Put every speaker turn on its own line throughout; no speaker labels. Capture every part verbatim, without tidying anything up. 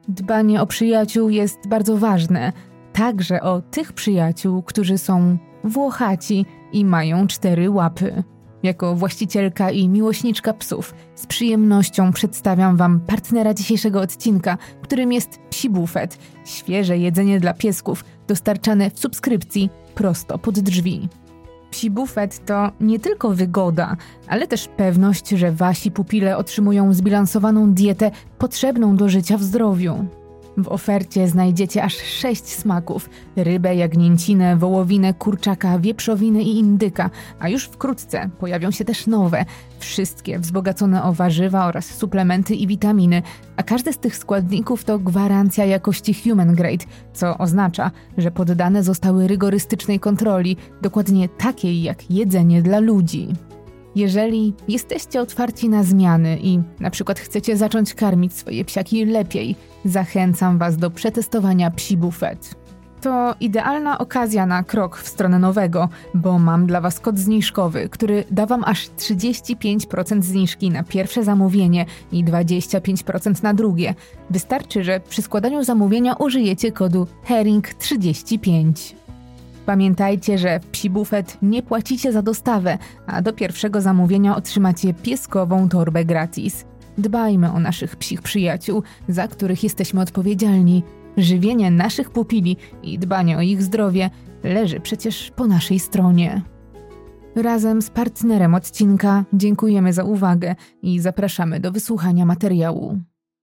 Dbanie o przyjaciół jest bardzo ważne, także o tych przyjaciół, którzy są włochaci i mają cztery łapy. Jako właścicielka i miłośniczka psów z przyjemnością przedstawiam Wam partnera dzisiejszego odcinka, którym jest Psi Bufet, świeże jedzenie dla piesków dostarczane w subskrypcji prosto pod drzwi. Psi Bufet to nie tylko wygoda, ale też pewność, że Wasi pupile otrzymują zbilansowaną dietę potrzebną do życia w zdrowiu. W ofercie znajdziecie aż sześć smaków: rybę, jagnięcinę, wołowinę, kurczaka, wieprzowinę i indyka, a już wkrótce pojawią się też nowe, wszystkie wzbogacone o warzywa oraz suplementy i witaminy, a każdy z tych składników to gwarancja jakości human grade, co oznacza, że poddane zostały rygorystycznej kontroli, dokładnie takiej jak jedzenie dla ludzi. Jeżeli jesteście otwarci na zmiany i na przykład chcecie zacząć karmić swoje psiaki lepiej, zachęcam Was do przetestowania Psi Bufet. To idealna okazja na krok w stronę nowego, bo mam dla Was kod zniżkowy, który da Wam aż trzydzieści pięć procent zniżki na pierwsze zamówienie i dwadzieścia pięć procent na drugie. Wystarczy, że przy składaniu zamówienia użyjecie kodu herring trzydzieści pięć. Pamiętajcie, że w Psi Bufet nie płacicie za dostawę, a do pierwszego zamówienia otrzymacie pieskową torbę gratis. Dbajmy o naszych psich przyjaciół, za których jesteśmy odpowiedzialni. Żywienie naszych pupili i dbanie o ich zdrowie leży przecież po naszej stronie. Razem z partnerem odcinka dziękujemy za uwagę i zapraszamy do wysłuchania materiału.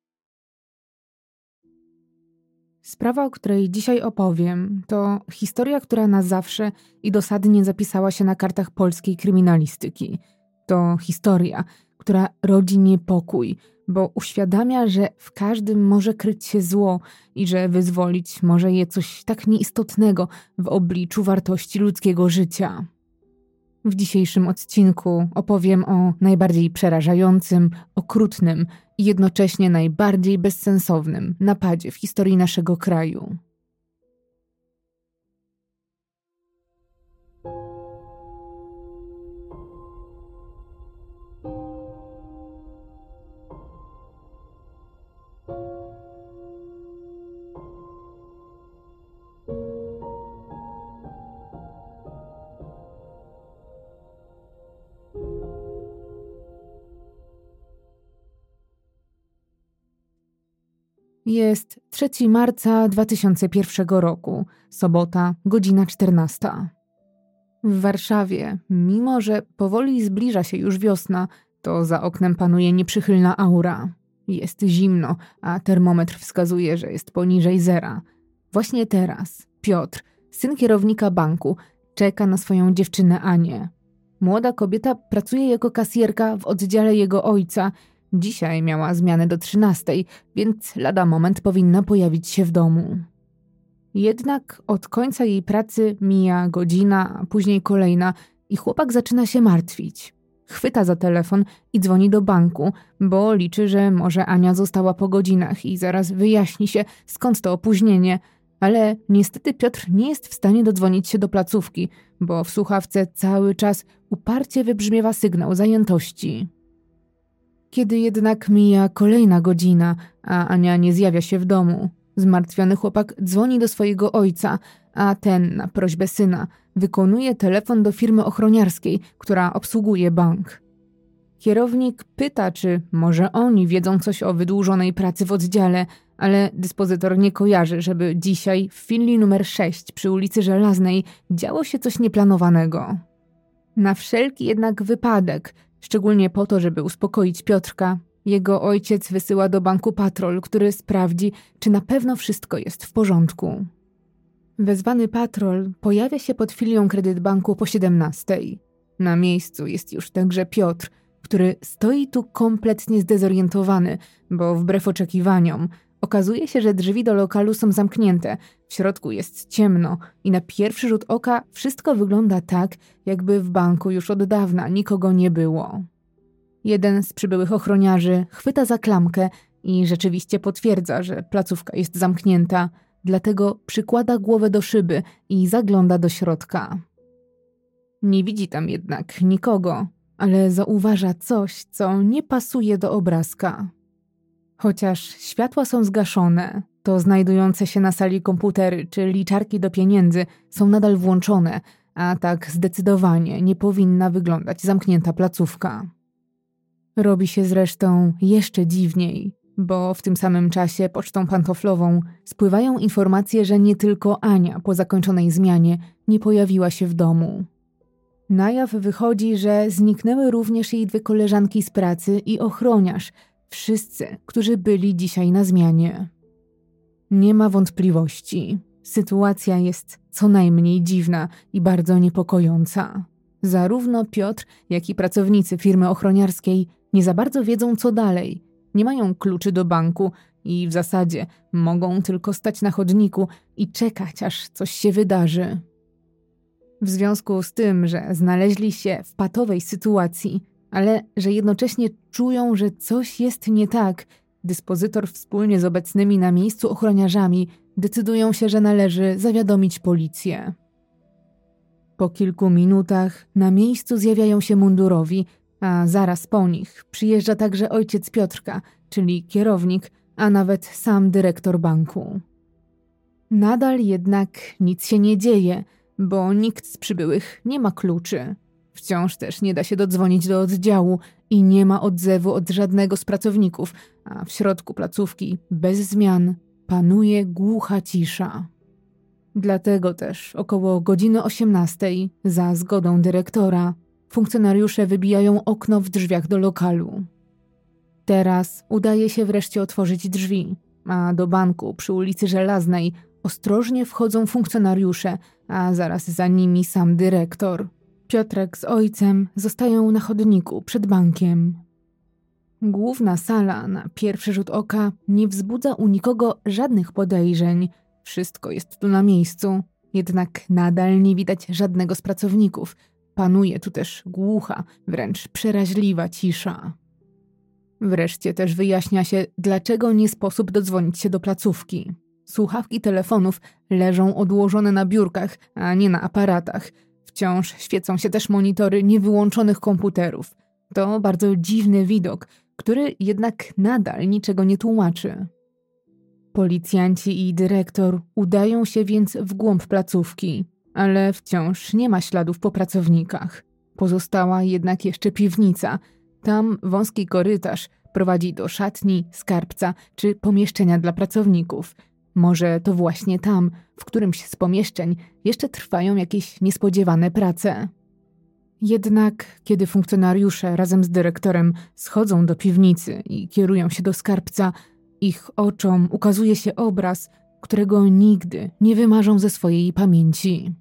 Sprawa, o której dzisiaj opowiem, to historia, która na zawsze i dosadnie zapisała się na kartach polskiej kryminalistyki. To historia, która rodzi niepokój, bo uświadamia, że w każdym może kryć się zło i że wyzwolić może je coś tak nieistotnego w obliczu wartości ludzkiego życia. W dzisiejszym odcinku opowiem o najbardziej przerażającym, okrutnym i jednocześnie najbardziej bezsensownym napadzie w historii naszego kraju. Jest trzeciego marca dwa tysiące pierwszego roku, sobota, godzina czternasta. W Warszawie, mimo że powoli zbliża się już wiosna, to za oknem panuje nieprzychylna aura. Jest zimno, a termometr wskazuje, że jest poniżej zera. Właśnie teraz Piotr, syn kierownika banku, czeka na swoją dziewczynę Anię. Młoda kobieta pracuje jako kasjerka w oddziale jego ojca. Dzisiaj miała zmianę do trzynastej, więc lada moment powinna pojawić się w domu. Jednak od końca jej pracy mija godzina, a później kolejna i chłopak zaczyna się martwić. Chwyta za telefon i dzwoni do banku, bo liczy, że może Ania została po godzinach i zaraz wyjaśni się, skąd to opóźnienie. Ale niestety Piotr nie jest w stanie dodzwonić się do placówki, bo w słuchawce cały czas uparcie wybrzmiewa sygnał zajętości. Kiedy jednak mija kolejna godzina, a Ania nie zjawia się w domu, zmartwiony chłopak dzwoni do swojego ojca, a ten na prośbę syna wykonuje telefon do firmy ochroniarskiej, która obsługuje bank. Kierownik pyta, czy może oni wiedzą coś o wydłużonej pracy w oddziale, ale dyspozytor nie kojarzy, żeby dzisiaj w filii numer sześć przy ulicy Żelaznej działo się coś nieplanowanego. Na wszelki jednak wypadek, szczególnie po to, żeby uspokoić Piotrka, jego ojciec wysyła do banku patrol, który sprawdzi, czy na pewno wszystko jest w porządku. Wezwany patrol pojawia się pod filią Kredytbanku po siedemnastej. Na miejscu jest już także Piotr, który stoi tu kompletnie zdezorientowany, bo wbrew oczekiwaniom okazuje się, że drzwi do lokalu są zamknięte, w środku jest ciemno i na pierwszy rzut oka wszystko wygląda tak, jakby w banku już od dawna nikogo nie było. Jeden z przybyłych ochroniarzy chwyta za klamkę i rzeczywiście potwierdza, że placówka jest zamknięta, dlatego przykłada głowę do szyby i zagląda do środka. Nie widzi tam jednak nikogo, ale zauważa coś, co nie pasuje do obrazka. Chociaż światła są zgaszone, to znajdujące się na sali komputery czy liczarki do pieniędzy są nadal włączone, a tak zdecydowanie nie powinna wyglądać zamknięta placówka. Robi się zresztą jeszcze dziwniej, bo w tym samym czasie pocztą pantoflową spływają informacje, że nie tylko Ania po zakończonej zmianie nie pojawiła się w domu. Na jaw wychodzi, że zniknęły również jej dwie koleżanki z pracy i ochroniarz, wszyscy, którzy byli dzisiaj na zmianie. Nie ma wątpliwości. Sytuacja jest co najmniej dziwna i bardzo niepokojąca. Zarówno Piotr, jak i pracownicy firmy ochroniarskiej nie za bardzo wiedzą, co dalej. Nie mają kluczy do banku i w zasadzie mogą tylko stać na chodniku i czekać, aż coś się wydarzy. W związku z tym, że znaleźli się w patowej sytuacji, ale że jednocześnie czują, że coś jest nie tak, dyspozytor wspólnie z obecnymi na miejscu ochroniarzami decydują się, że należy zawiadomić policję. Po kilku minutach na miejscu zjawiają się mundurowi, a zaraz po nich przyjeżdża także ojciec Piotrka, czyli kierownik, a nawet sam dyrektor banku. Nadal jednak nic się nie dzieje, bo nikt z przybyłych nie ma kluczy. Wciąż też nie da się dodzwonić do oddziału i nie ma odzewu od żadnego z pracowników, a w środku placówki, bez zmian, panuje głucha cisza. Dlatego też około godziny osiemnastej, za zgodą dyrektora, funkcjonariusze wybijają okno w drzwiach do lokalu. Teraz udaje się wreszcie otworzyć drzwi, a do banku przy ulicy Żelaznej ostrożnie wchodzą funkcjonariusze, a zaraz za nimi sam dyrektor. Piotrek z ojcem zostają na chodniku przed bankiem. Główna sala na pierwszy rzut oka nie wzbudza u nikogo żadnych podejrzeń. Wszystko jest tu na miejscu, jednak nadal nie widać żadnego z pracowników. Panuje tu też głucha, wręcz przeraźliwa cisza. Wreszcie też wyjaśnia się, dlaczego nie sposób dodzwonić się do placówki. Słuchawki telefonów leżą odłożone na biurkach, a nie na aparatach. Wciąż świecą się też monitory niewyłączonych komputerów. To bardzo dziwny widok, który jednak nadal niczego nie tłumaczy. Policjanci i dyrektor udają się więc w głąb placówki, ale wciąż nie ma śladów po pracownikach. Pozostała jednak jeszcze piwnica. Tam wąski korytarz prowadzi do szatni, skarbca czy pomieszczenia dla pracowników. Może to właśnie tam, w którymś z pomieszczeń, jeszcze trwają jakieś niespodziewane prace. Jednak kiedy funkcjonariusze razem z dyrektorem schodzą do piwnicy i kierują się do skarbca, ich oczom ukazuje się obraz, którego nigdy nie wymarzą ze swojej pamięci.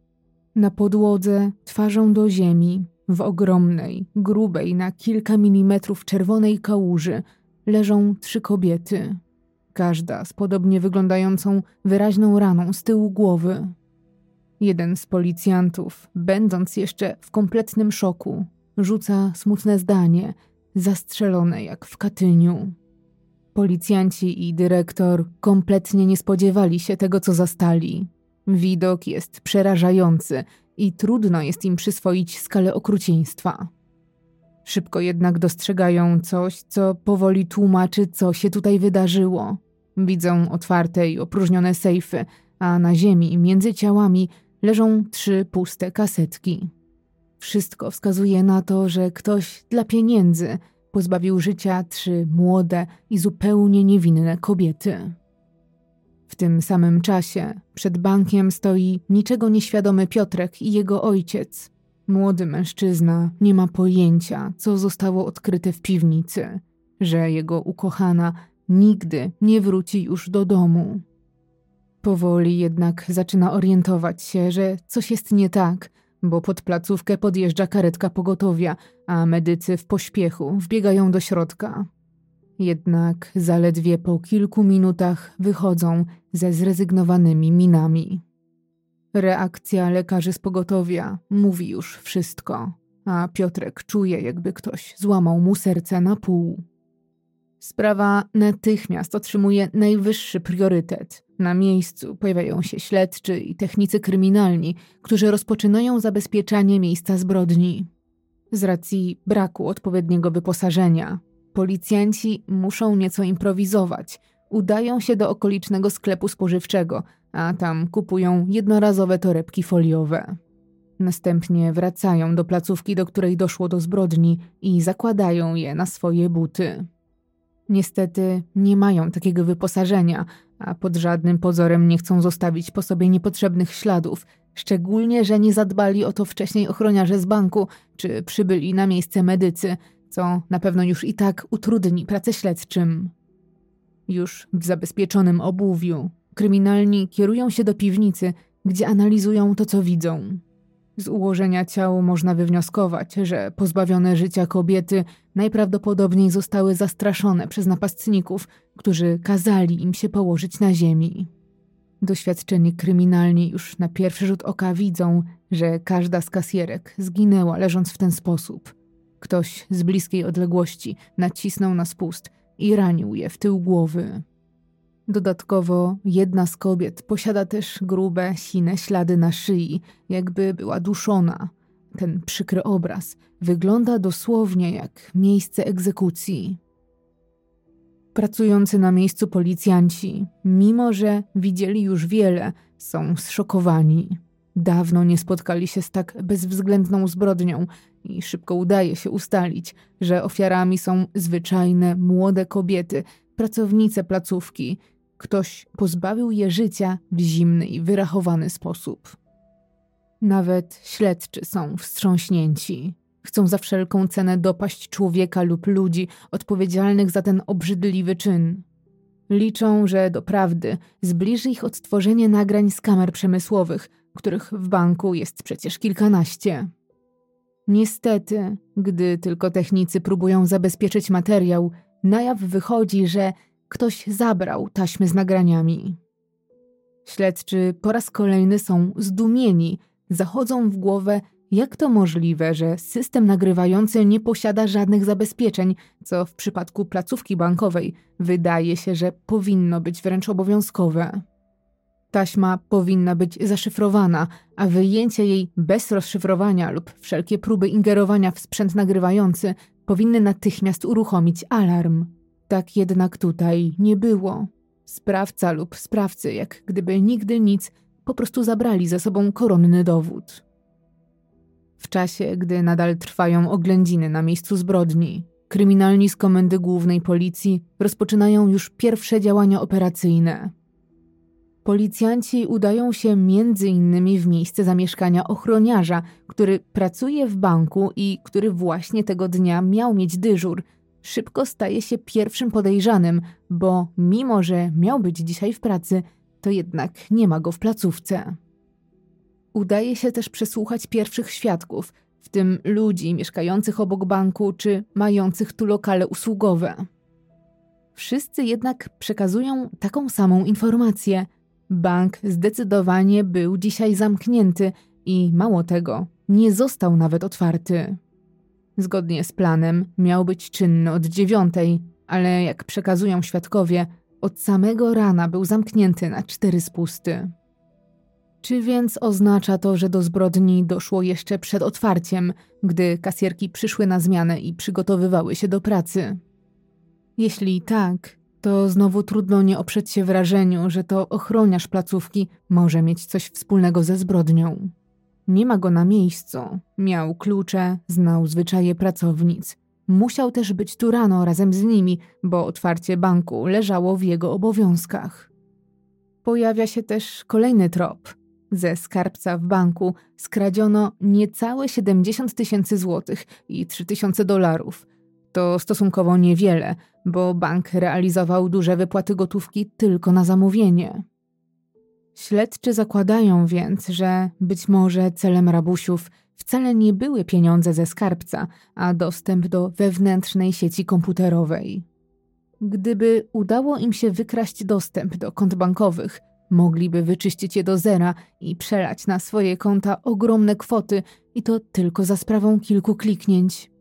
Na podłodze, twarzą do ziemi, w ogromnej, grubej na kilka milimetrów czerwonej kałuży leżą trzy kobiety. Każda z podobnie wyglądającą wyraźną raną z tyłu głowy. Jeden z policjantów, będąc jeszcze w kompletnym szoku, rzuca smutne zdanie, zastrzelone jak w Katyniu. Policjanci i dyrektor kompletnie nie spodziewali się tego, co zastali. Widok jest przerażający i trudno jest im przyswoić skalę okrucieństwa. Szybko jednak dostrzegają coś, co powoli tłumaczy, co się tutaj wydarzyło. Widzą otwarte i opróżnione sejfy, a na ziemi między ciałami leżą trzy puste kasetki. Wszystko wskazuje na to, że ktoś dla pieniędzy pozbawił życia trzy młode i zupełnie niewinne kobiety. W tym samym czasie przed bankiem stoi niczego nieświadomy Piotrek i jego ojciec. Młody mężczyzna nie ma pojęcia, co zostało odkryte w piwnicy, że jego ukochana nigdy nie wróci już do domu. Powoli jednak zaczyna orientować się, że coś jest nie tak, bo pod placówkę podjeżdża karetka pogotowia, a medycy w pośpiechu wbiegają do środka. Jednak zaledwie po kilku minutach wychodzą ze zrezygnowanymi minami. Reakcja lekarzy z pogotowia mówi już wszystko, a Piotrek czuje, jakby ktoś złamał mu serce na pół. Sprawa natychmiast otrzymuje najwyższy priorytet. Na miejscu pojawiają się śledczy i technicy kryminalni, którzy rozpoczynają zabezpieczanie miejsca zbrodni. Z racji braku odpowiedniego wyposażenia Policjanci muszą nieco improwizować. Udają się do okolicznego sklepu spożywczego, a tam kupują jednorazowe torebki foliowe. Następnie wracają do placówki, do której doszło do zbrodni i zakładają je na swoje buty. Niestety nie mają takiego wyposażenia, a pod żadnym pozorem nie chcą zostawić po sobie niepotrzebnych śladów, szczególnie, że nie zadbali o to wcześniej ochroniarze z banku czy przybyli na miejsce medycy, co na pewno już i tak utrudni pracę śledczym. Już w zabezpieczonym obuwiu kryminalni kierują się do piwnicy, gdzie analizują to, co widzą. Z ułożenia ciał można wywnioskować, że pozbawione życia kobiety najprawdopodobniej zostały zastraszone przez napastników, którzy kazali im się położyć na ziemi. Doświadczeni kryminalni już na pierwszy rzut oka widzą, że każda z kasjerek zginęła leżąc w ten sposób. Ktoś z bliskiej odległości nacisnął na spust i ranił je w tył głowy. Dodatkowo jedna z kobiet posiada też grube, sine ślady na szyi, jakby była duszona. Ten przykry obraz wygląda dosłownie jak miejsce egzekucji. Pracujący na miejscu policjanci, mimo że widzieli już wiele, są zszokowani. Dawno nie spotkali się z tak bezwzględną zbrodnią i szybko udaje się ustalić, że ofiarami są zwyczajne, młode kobiety, pracownice placówki. Ktoś pozbawił je życia w zimny i wyrachowany sposób. Nawet śledczy są wstrząśnięci. Chcą za wszelką cenę dopaść człowieka lub ludzi odpowiedzialnych za ten obrzydliwy czyn. Liczą, że doprawdy zbliży ich odtworzenie nagrań z kamer przemysłowych, których w banku jest przecież kilkanaście. Niestety, gdy tylko technicy próbują zabezpieczyć materiał, na jaw wychodzi, że ktoś zabrał taśmy z nagraniami. Śledczy po raz kolejny są zdumieni, zachodzą w głowę, jak to możliwe, że system nagrywający nie posiada żadnych zabezpieczeń, co w przypadku placówki bankowej wydaje się, że powinno być wręcz obowiązkowe. Taśma powinna być zaszyfrowana, a wyjęcie jej bez rozszyfrowania lub wszelkie próby ingerowania w sprzęt nagrywający powinny natychmiast uruchomić alarm. Tak jednak tutaj nie było. Sprawca lub sprawcy, jak gdyby nigdy nic, po prostu zabrali ze sobą koronny dowód. W czasie, gdy nadal trwają oględziny na miejscu zbrodni, kryminalni z Komendy Głównej Policji rozpoczynają już pierwsze działania operacyjne. Policjanci udają się między innymi w miejsce zamieszkania ochroniarza, który pracuje w banku i który właśnie tego dnia miał mieć dyżur. Szybko staje się pierwszym podejrzanym, bo mimo że miał być dzisiaj w pracy, to jednak nie ma go w placówce. Udaje się też przesłuchać pierwszych świadków, w tym ludzi mieszkających obok banku czy mających tu lokale usługowe. Wszyscy jednak przekazują taką samą informację. Bank zdecydowanie był dzisiaj zamknięty i mało tego, nie został nawet otwarty. Zgodnie z planem miał być czynny od dziewiątej, ale jak przekazują świadkowie, od samego rana był zamknięty na cztery spusty. Czy więc oznacza to, że do zbrodni doszło jeszcze przed otwarciem, gdy kasjerki przyszły na zmianę i przygotowywały się do pracy? Jeśli tak, to znowu trudno nie oprzeć się wrażeniu, że to ochroniarz placówki może mieć coś wspólnego ze zbrodnią. Nie ma go na miejscu, miał klucze, znał zwyczaje pracownic. Musiał też być tu rano razem z nimi, bo otwarcie banku leżało w jego obowiązkach. Pojawia się też kolejny trop. Ze skarbca w banku skradziono niecałe siedemdziesiąt tysięcy złotych i trzy tysiące dolarów. To stosunkowo niewiele, bo bank realizował duże wypłaty gotówki tylko na zamówienie. Śledczy zakładają więc, że być może celem rabusiów wcale nie były pieniądze ze skarbca, a dostęp do wewnętrznej sieci komputerowej. Gdyby udało im się wykraść dostęp do kont bankowych, mogliby wyczyścić je do zera i przelać na swoje konta ogromne kwoty i to tylko za sprawą kilku kliknięć.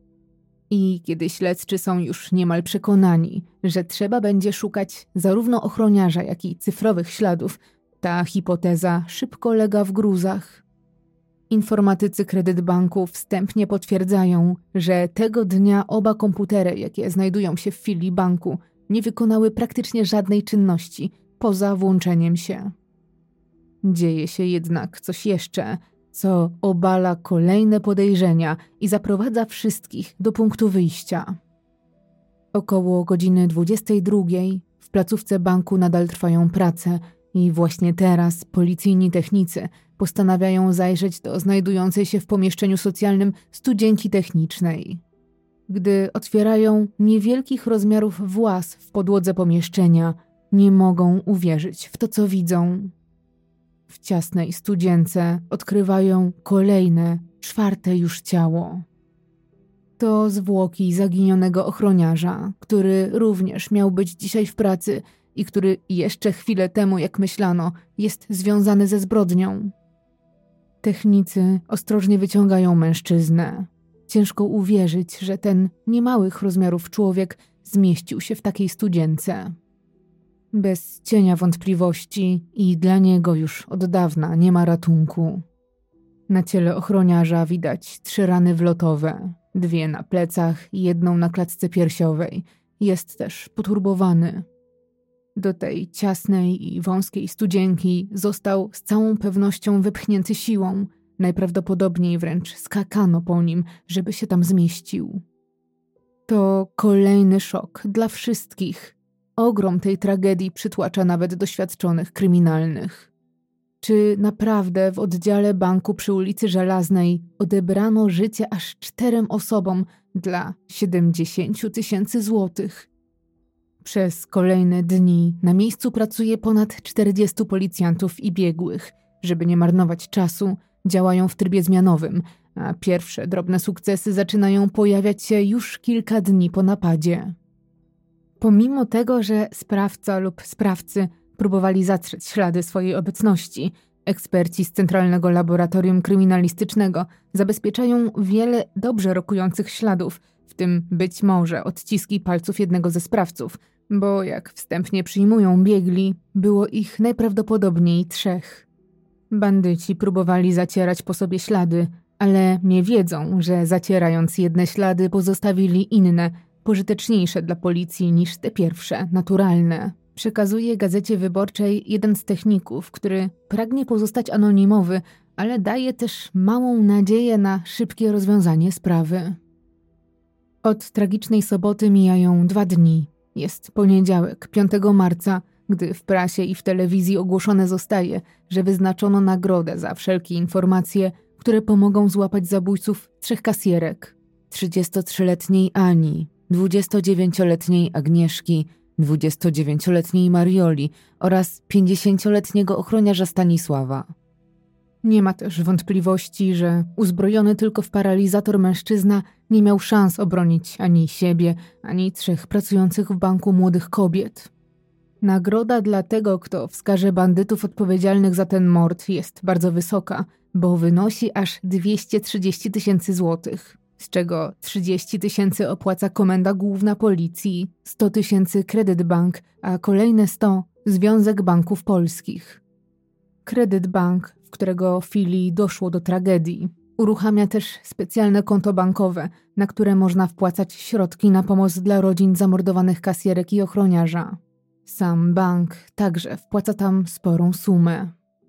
I kiedy śledczy są już niemal przekonani, że trzeba będzie szukać zarówno ochroniarza, jak i cyfrowych śladów, ta hipoteza szybko lega w gruzach. Informatycy Kredyt Banku wstępnie potwierdzają, że tego dnia oba komputery, jakie znajdują się w filii banku, nie wykonały praktycznie żadnej czynności poza włączeniem się. Dzieje się jednak coś jeszcze, co obala kolejne podejrzenia i zaprowadza wszystkich do punktu wyjścia. Około godziny dwudziestej drugiej w placówce banku nadal trwają prace i właśnie teraz policyjni technicy postanawiają zajrzeć do znajdującej się w pomieszczeniu socjalnym studzienki technicznej. Gdy otwierają niewielkich rozmiarów włas w podłodze pomieszczenia, nie mogą uwierzyć w to, co widzą. W ciasnej studzience odkrywają kolejne, czwarte już ciało. To zwłoki zaginionego ochroniarza, który również miał być dzisiaj w pracy i który jeszcze chwilę temu, jak myślano, jest związany ze zbrodnią. Technicy ostrożnie wyciągają mężczyznę. Ciężko uwierzyć, że ten niemałych rozmiarów człowiek zmieścił się w takiej studzience. Bez cienia wątpliwości i dla niego już od dawna nie ma ratunku. Na ciele ochroniarza widać trzy rany wlotowe, dwie na plecach i jedną na klatce piersiowej. Jest też poturbowany. Do tej ciasnej i wąskiej studzienki został z całą pewnością wypchnięty siłą. Najprawdopodobniej wręcz skakano po nim, żeby się tam zmieścił. To kolejny szok dla wszystkich. Ogrom tej tragedii przytłacza nawet doświadczonych kryminalnych. Czy naprawdę w oddziale banku przy ulicy Żelaznej odebrano życie aż czterem osobom dla siedemdziesiąt tysięcy złotych? Przez kolejne dni na miejscu pracuje ponad czterdziestu policjantów i biegłych. Żeby nie marnować czasu, działają w trybie zmianowym, a pierwsze drobne sukcesy zaczynają pojawiać się już kilka dni po napadzie. Pomimo tego, że sprawca lub sprawcy próbowali zatrzeć ślady swojej obecności, eksperci z Centralnego Laboratorium Kryminalistycznego zabezpieczają wiele dobrze rokujących śladów, w tym być może odciski palców jednego ze sprawców, bo jak wstępnie przyjmują biegli, było ich najprawdopodobniej trzech. Bandyci próbowali zacierać po sobie ślady, ale nie wiedzą, że zacierając jedne ślady pozostawili inne, pożyteczniejsze dla policji niż te pierwsze, naturalne. Przekazuje Gazecie Wyborczej jeden z techników, który pragnie pozostać anonimowy, ale daje też małą nadzieję na szybkie rozwiązanie sprawy. Od tragicznej soboty mijają dwa dni. Jest poniedziałek, piątego marca, gdy w prasie i w telewizji ogłoszone zostaje, że wyznaczono nagrodę za wszelkie informacje, które pomogą złapać zabójców trzech kasjerek. trzydziestotrzyletniej Ani, dwudziestodziewięcioletniej Agnieszki, dwudziestodziewięcioletniej Marioli oraz pięćdziesięcioletniego ochroniarza Stanisława. Nie ma też wątpliwości, że uzbrojony tylko w paralizator mężczyzna nie miał szans obronić ani siebie, ani trzech pracujących w banku młodych kobiet. Nagroda dla tego, kto wskaże bandytów odpowiedzialnych za ten mord, jest bardzo wysoka, bo wynosi aż dwieście trzydzieści tysięcy złotych, z czego trzydzieści tysięcy opłaca Komenda Główna Policji, sto tysięcy Kredyt Bank, a kolejne sto Związek Banków Polskich. Kredyt Bank, w którego filii doszło do tragedii, uruchamia też specjalne konto bankowe, na które można wpłacać środki na pomoc dla rodzin zamordowanych kasjerek i ochroniarza. Sam bank także wpłaca tam sporą sumę.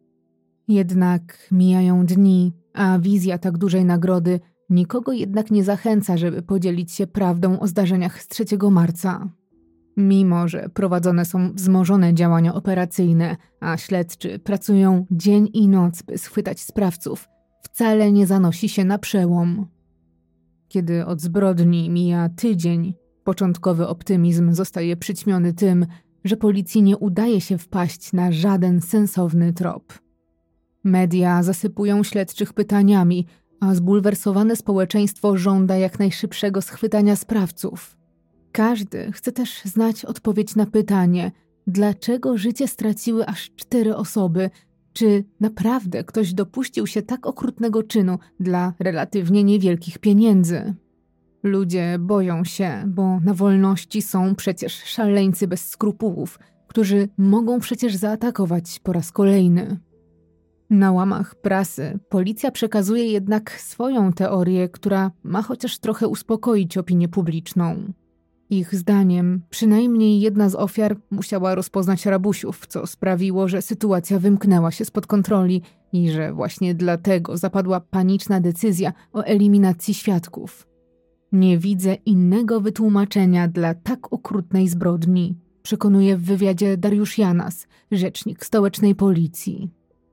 Jednak mijają dni, a wizja tak dużej nagrody nikogo jednak nie zachęca, żeby podzielić się prawdą o zdarzeniach z trzeciego marca. Mimo że prowadzone są wzmożone działania operacyjne, a śledczy pracują dzień i noc, by schwytać sprawców, wcale nie zanosi się na przełom. Kiedy od zbrodni mija tydzień, początkowy optymizm zostaje przyćmiony tym, że policji nie udaje się wpaść na żaden sensowny trop. Media zasypują śledczych pytaniami, a zbulwersowane społeczeństwo żąda jak najszybszego schwytania sprawców. Każdy chce też znać odpowiedź na pytanie, dlaczego życie straciły aż cztery osoby, czy naprawdę ktoś dopuścił się tak okrutnego czynu dla relatywnie niewielkich pieniędzy. Ludzie boją się, bo na wolności są przecież szaleńcy bez skrupułów, którzy mogą przecież zaatakować po raz kolejny. Na łamach prasy policja przekazuje jednak swoją teorię, która ma chociaż trochę uspokoić opinię publiczną. Ich zdaniem przynajmniej jedna z ofiar musiała rozpoznać rabusiów, co sprawiło, że sytuacja wymknęła się spod kontroli i że właśnie dlatego zapadła paniczna decyzja o eliminacji świadków. Nie widzę innego wytłumaczenia dla tak okrutnej zbrodni, przekonuje w wywiadzie Dariusz Janas, rzecznik stołecznej policji.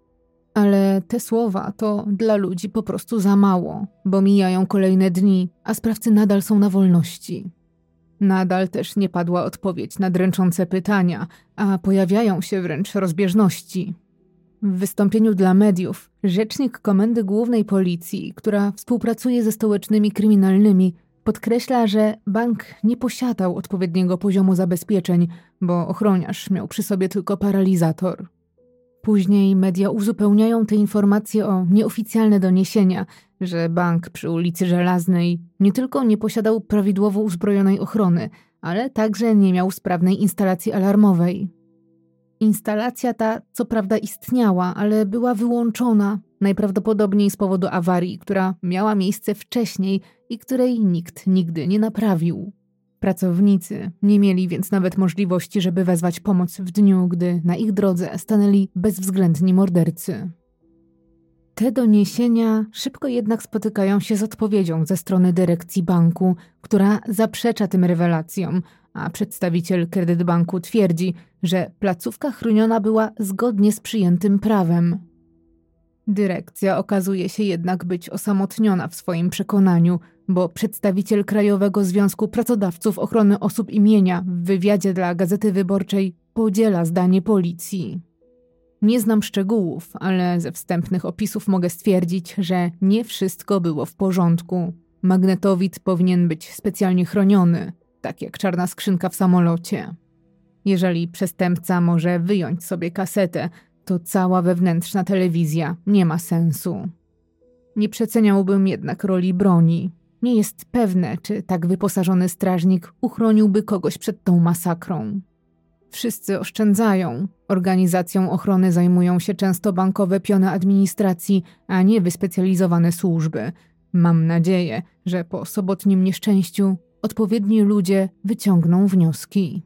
Ale te słowa to dla ludzi po prostu za mało, bo mijają kolejne dni, a sprawcy nadal są na wolności. Nadal też nie padła odpowiedź na dręczące pytania, a pojawiają się wręcz rozbieżności. W wystąpieniu dla mediów rzecznik Komendy Głównej Policji, która współpracuje ze stołecznymi kryminalnymi, podkreśla, że bank nie posiadał odpowiedniego poziomu zabezpieczeń, bo ochroniarz miał przy sobie tylko paralizator. Później media uzupełniają te informacje o nieoficjalne doniesienia, że bank przy ulicy Żelaznej nie tylko nie posiadał prawidłowo uzbrojonej ochrony, ale także nie miał sprawnej instalacji alarmowej. Instalacja ta co prawda istniała, ale była wyłączona, najprawdopodobniej z powodu awarii, która miała miejsce wcześniej i której nikt nigdy nie naprawił. Pracownicy nie mieli więc nawet możliwości, żeby wezwać pomoc w dniu, gdy na ich drodze stanęli bezwzględni mordercy. Te doniesienia szybko jednak spotykają się z odpowiedzią ze strony dyrekcji banku, która zaprzecza tym rewelacjom, a przedstawiciel Kredytbanku twierdzi, że placówka chroniona była zgodnie z przyjętym prawem. Dyrekcja okazuje się jednak być osamotniona w swoim przekonaniu, bo przedstawiciel Krajowego Związku Pracodawców Ochrony Osób i Mienia w wywiadzie dla Gazety Wyborczej podziela zdanie policji. Nie znam szczegółów, ale ze wstępnych opisów mogę stwierdzić, że nie wszystko było w porządku. Magnetowid powinien być specjalnie chroniony, tak jak czarna skrzynka w samolocie. Jeżeli przestępca może wyjąć sobie kasetę, to cała wewnętrzna telewizja nie ma sensu. Nie przeceniałbym jednak roli broni. Nie jest pewne, czy tak wyposażony strażnik uchroniłby kogoś przed tą masakrą. Wszyscy oszczędzają. Organizacją ochrony zajmują się często bankowe piony administracji, a nie wyspecjalizowane służby. Mam nadzieję, że po sobotnim nieszczęściu odpowiedni ludzie wyciągną wnioski.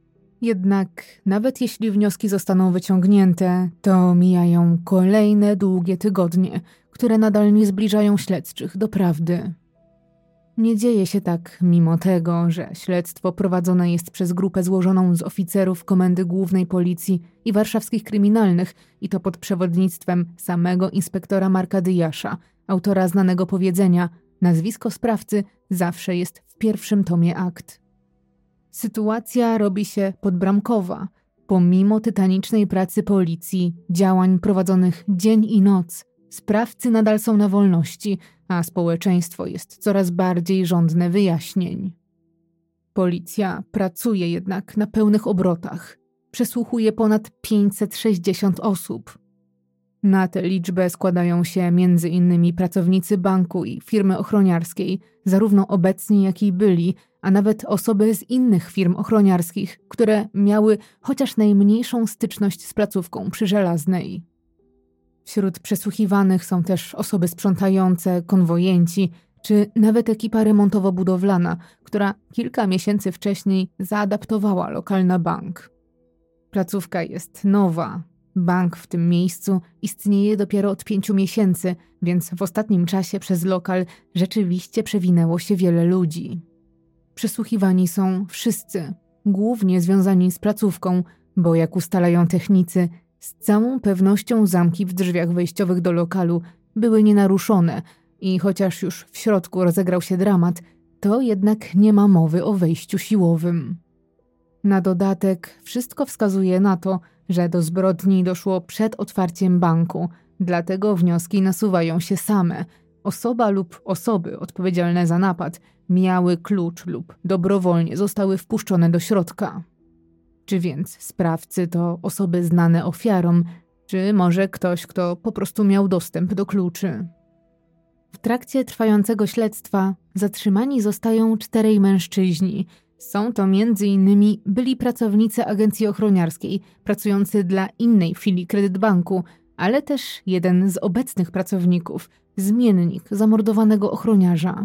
Jednak nawet jeśli wnioski zostaną wyciągnięte, to mijają kolejne długie tygodnie, które nadal nie zbliżają śledczych do prawdy. Nie dzieje się tak mimo tego, że śledztwo prowadzone jest przez grupę złożoną z oficerów Komendy Głównej Policji i warszawskich kryminalnych i to pod przewodnictwem samego inspektora Marka Dyjasza, autora znanego powiedzenia „Nazwisko sprawcy zawsze jest w pierwszym tomie akt”. Sytuacja robi się podbramkowa. Pomimo tytanicznej pracy policji, działań prowadzonych dzień i noc, sprawcy nadal są na wolności, a społeczeństwo jest coraz bardziej żądne wyjaśnień. Policja pracuje jednak na pełnych obrotach. Przesłuchuje ponad pięćset sześćdziesiąt osób. Na tę liczbę składają się między innymi pracownicy banku i firmy ochroniarskiej, zarówno obecni, jak i byli, a nawet osoby z innych firm ochroniarskich, które miały chociaż najmniejszą styczność z placówką przy Żelaznej. Wśród przesłuchiwanych są też osoby sprzątające, konwojenci, czy nawet ekipa remontowo-budowlana, która kilka miesięcy wcześniej zaadaptowała lokalny bank. Placówka jest nowa. Bank w tym miejscu istnieje dopiero od pięciu miesięcy, więc w ostatnim czasie przez lokal rzeczywiście przewinęło się wiele ludzi. Przesłuchiwani są wszyscy, głównie związani z placówką, bo jak ustalają technicy, z całą pewnością zamki w drzwiach wejściowych do lokalu były nienaruszone i chociaż już w środku rozegrał się dramat, to jednak nie ma mowy o wejściu siłowym. Na dodatek wszystko wskazuje na to, że do zbrodni doszło przed otwarciem banku, dlatego wnioski nasuwają się same. Osoba lub osoby odpowiedzialne za napad miały klucz lub dobrowolnie zostały wpuszczone do środka. Czy więc sprawcy to osoby znane ofiarom, czy może ktoś, kto po prostu miał dostęp do kluczy? W trakcie trwającego śledztwa zatrzymani zostają czterej mężczyźni. Są to między innymi byli pracownicy agencji ochroniarskiej, pracujący dla innej filii Kredytbanku, ale też jeden z obecnych pracowników, zmiennik zamordowanego ochroniarza.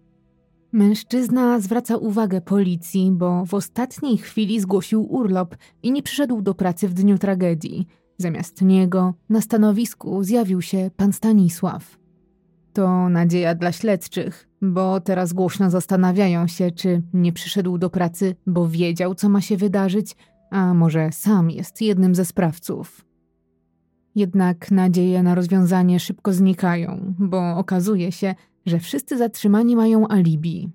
Mężczyzna zwraca uwagę policji, bo w ostatniej chwili zgłosił urlop i nie przyszedł do pracy w dniu tragedii. Zamiast niego na stanowisku zjawił się pan Stanisław. To nadzieja dla śledczych, bo teraz głośno zastanawiają się, czy nie przyszedł do pracy, bo wiedział, co ma się wydarzyć, a może sam jest jednym ze sprawców. Jednak nadzieje na rozwiązanie szybko znikają, bo okazuje się, że wszyscy zatrzymani mają alibi.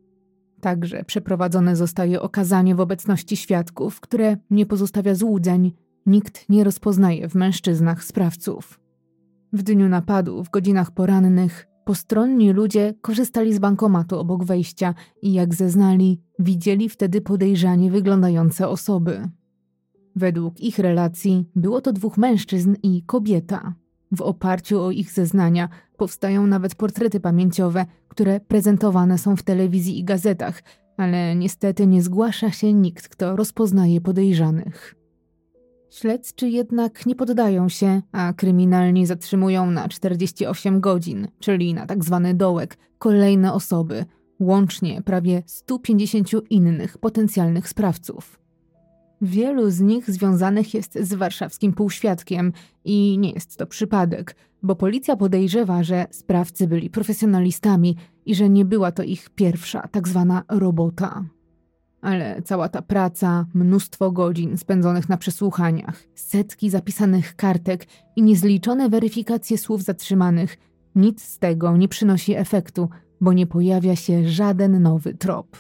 Także przeprowadzone zostaje okazanie w obecności świadków, które nie pozostawia złudzeń. Nikt nie rozpoznaje w mężczyznach sprawców. W dniu napadu, w godzinach porannych, postronni ludzie korzystali z bankomatu obok wejścia i jak zeznali, widzieli wtedy podejrzanie wyglądające osoby. Według ich relacji było to dwóch mężczyzn i kobieta. W oparciu o ich zeznania powstają nawet portrety pamięciowe, które prezentowane są w telewizji i gazetach, ale niestety nie zgłasza się nikt, kto rozpoznaje podejrzanych. Śledczy jednak nie poddają się, a kryminalni zatrzymują na czterdzieści osiem godzin, czyli na tak zwany dołek, kolejne osoby, łącznie prawie stu pięćdziesięciu innych potencjalnych sprawców. Wielu z nich związanych jest z warszawskim półświadkiem i nie jest to przypadek, bo policja podejrzewa, że sprawcy byli profesjonalistami i że nie była to ich pierwsza tak zwana robota. Ale cała ta praca, mnóstwo godzin spędzonych na przesłuchaniach, setki zapisanych kartek i niezliczone weryfikacje słów zatrzymanych, nic z tego nie przynosi efektu, bo nie pojawia się żaden nowy trop.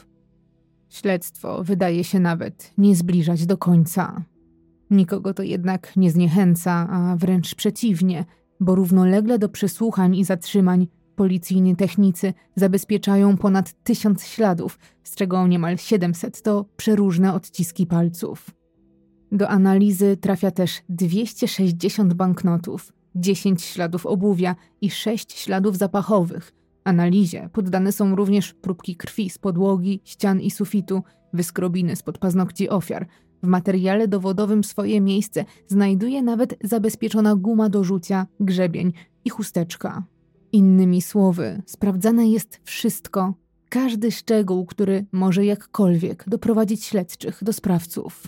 Śledztwo wydaje się nawet nie zbliżać do końca. Nikogo to jednak nie zniechęca, a wręcz przeciwnie, bo równolegle do przesłuchań i zatrzymań policyjni technicy zabezpieczają ponad tysiąc śladów, z czego niemal siedemset to przeróżne odciski palców. Do analizy trafia też dwieście sześćdziesiąt banknotów, dziesięć śladów obuwia i sześć śladów zapachowych. Analizie poddane są również próbki krwi z podłogi, ścian i sufitu, wyskrobiny spod paznokci ofiar. W materiale dowodowym swoje miejsce znajduje nawet zabezpieczona guma do rzucia, grzebień i chusteczka. Innymi słowy, sprawdzane jest wszystko, każdy szczegół, który może jakkolwiek doprowadzić śledczych do sprawców.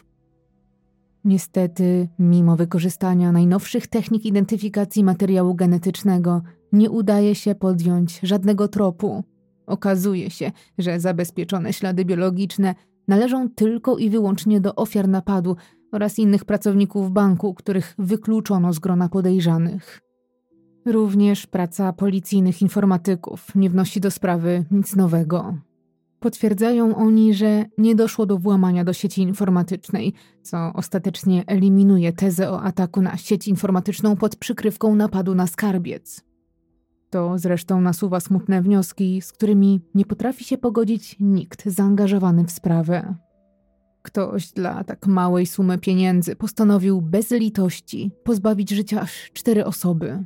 Niestety, mimo wykorzystania najnowszych technik identyfikacji materiału genetycznego, nie udaje się podjąć żadnego tropu. Okazuje się, że zabezpieczone ślady biologiczne należą tylko i wyłącznie do ofiar napadu oraz innych pracowników banku, których wykluczono z grona podejrzanych. Również praca policyjnych informatyków nie wnosi do sprawy nic nowego. Potwierdzają oni, że nie doszło do włamania do sieci informatycznej, co ostatecznie eliminuje tezę o ataku na sieć informatyczną pod przykrywką napadu na skarbiec. To zresztą nasuwa smutne wnioski, z którymi nie potrafi się pogodzić nikt zaangażowany w sprawę. Ktoś dla tak małej sumy pieniędzy postanowił bez litości pozbawić życia aż cztery osoby.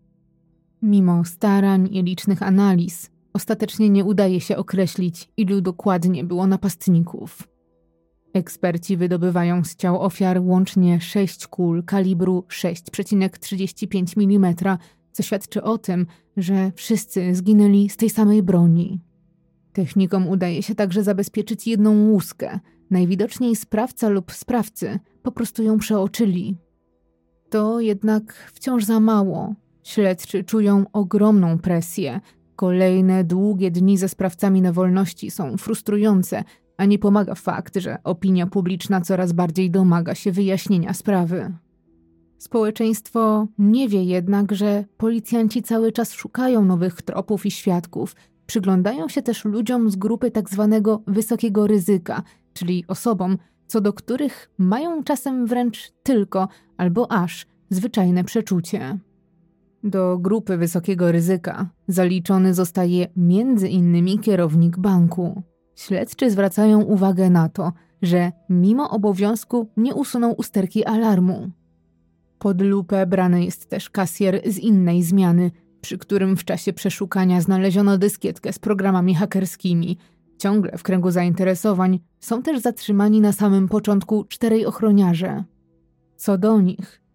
Mimo starań i licznych analiz, ostatecznie nie udaje się określić, ilu dokładnie było napastników. Eksperci wydobywają z ciał ofiar łącznie sześć kul kalibru sześć przecinek trzydzieści pięć milimetrów, co świadczy o tym, że wszyscy zginęli z tej samej broni. Technikom udaje się także zabezpieczyć jedną łuskę. Najwidoczniej sprawca lub sprawcy po prostu ją przeoczyli. To jednak wciąż za mało. Śledczy czują ogromną presję. Kolejne długie dni ze sprawcami na wolności są frustrujące, a nie pomaga fakt, że opinia publiczna coraz bardziej domaga się wyjaśnienia sprawy. Społeczeństwo nie wie jednak, że policjanci cały czas szukają nowych tropów i świadków. Przyglądają się też ludziom z grupy tak zwanego wysokiego ryzyka, czyli osobom, co do których mają czasem wręcz tylko albo aż zwyczajne przeczucie. Do grupy wysokiego ryzyka zaliczony zostaje między innymi kierownik banku. Śledczy zwracają uwagę na to, że mimo obowiązku nie usunął usterki alarmu. Pod lupę brany jest też kasjer z innej zmiany, przy którym w czasie przeszukania znaleziono dyskietkę z programami hakerskimi. Ciągle w kręgu zainteresowań są też zatrzymani na samym początku czterej ochroniarze. Co do nich,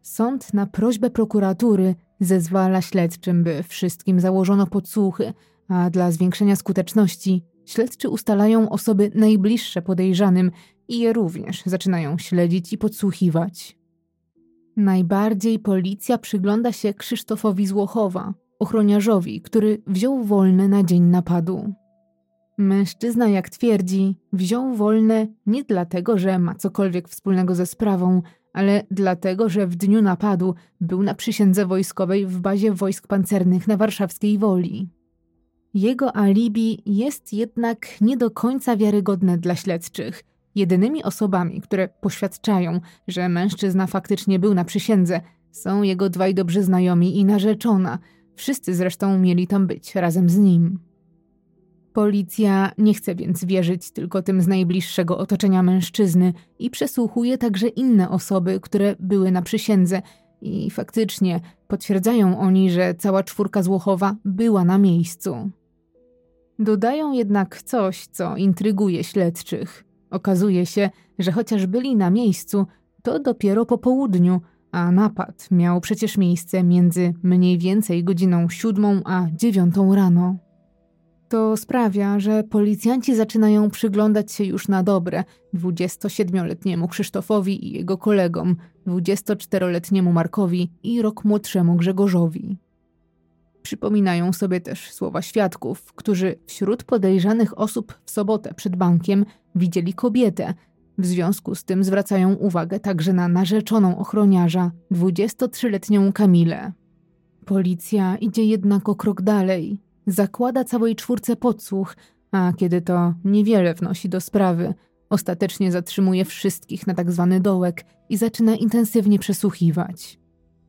Sąd na prośbę prokuratury zezwala śledczym, by wszystkim założono podsłuchy, a dla zwiększenia skuteczności śledczy ustalają osoby najbliższe podejrzanym i je również zaczynają śledzić i podsłuchiwać. Najbardziej policja przygląda się Krzysztofowi z Łochowa, ochroniarzowi, który wziął wolne na dzień napadu. Mężczyzna, jak twierdzi, wziął wolne nie dlatego, że ma cokolwiek wspólnego ze sprawą, ale dlatego, że w dniu napadu był na przysiędze wojskowej w bazie wojsk pancernych na warszawskiej Woli. Jego alibi jest jednak nie do końca wiarygodne dla śledczych. Jedynymi osobami, które poświadczają, że mężczyzna faktycznie był na przysiędze, są jego dwaj dobrzy znajomi i narzeczona. Wszyscy zresztą mieli tam być razem z nim. Policja nie chce więc wierzyć tylko tym z najbliższego otoczenia mężczyzny i przesłuchuje także inne osoby, które były na przysiędze i faktycznie potwierdzają oni, że cała czwórka z Łochowa była na miejscu. Dodają jednak coś, co intryguje śledczych. Okazuje się, że chociaż byli na miejscu, to dopiero po południu, a napad miał przecież miejsce między mniej więcej godziną siódmą a dziewiątą rano. To sprawia, że policjanci zaczynają przyglądać się już na dobre dwudziestosiedmioletniemu Krzysztofowi i jego kolegom, dwudziestoczteroletniemu Markowi i rok młodszemu Grzegorzowi. Przypominają sobie też słowa świadków, którzy wśród podejrzanych osób w sobotę przed bankiem widzieli kobietę. W związku z tym zwracają uwagę także na narzeczoną ochroniarza, dwudziestotrzyletnią Kamilę. Policja idzie jednak o krok dalej. Zakłada całej czwórce podsłuch, a kiedy to niewiele wnosi do sprawy, ostatecznie zatrzymuje wszystkich na tak zwany dołek i zaczyna intensywnie przesłuchiwać.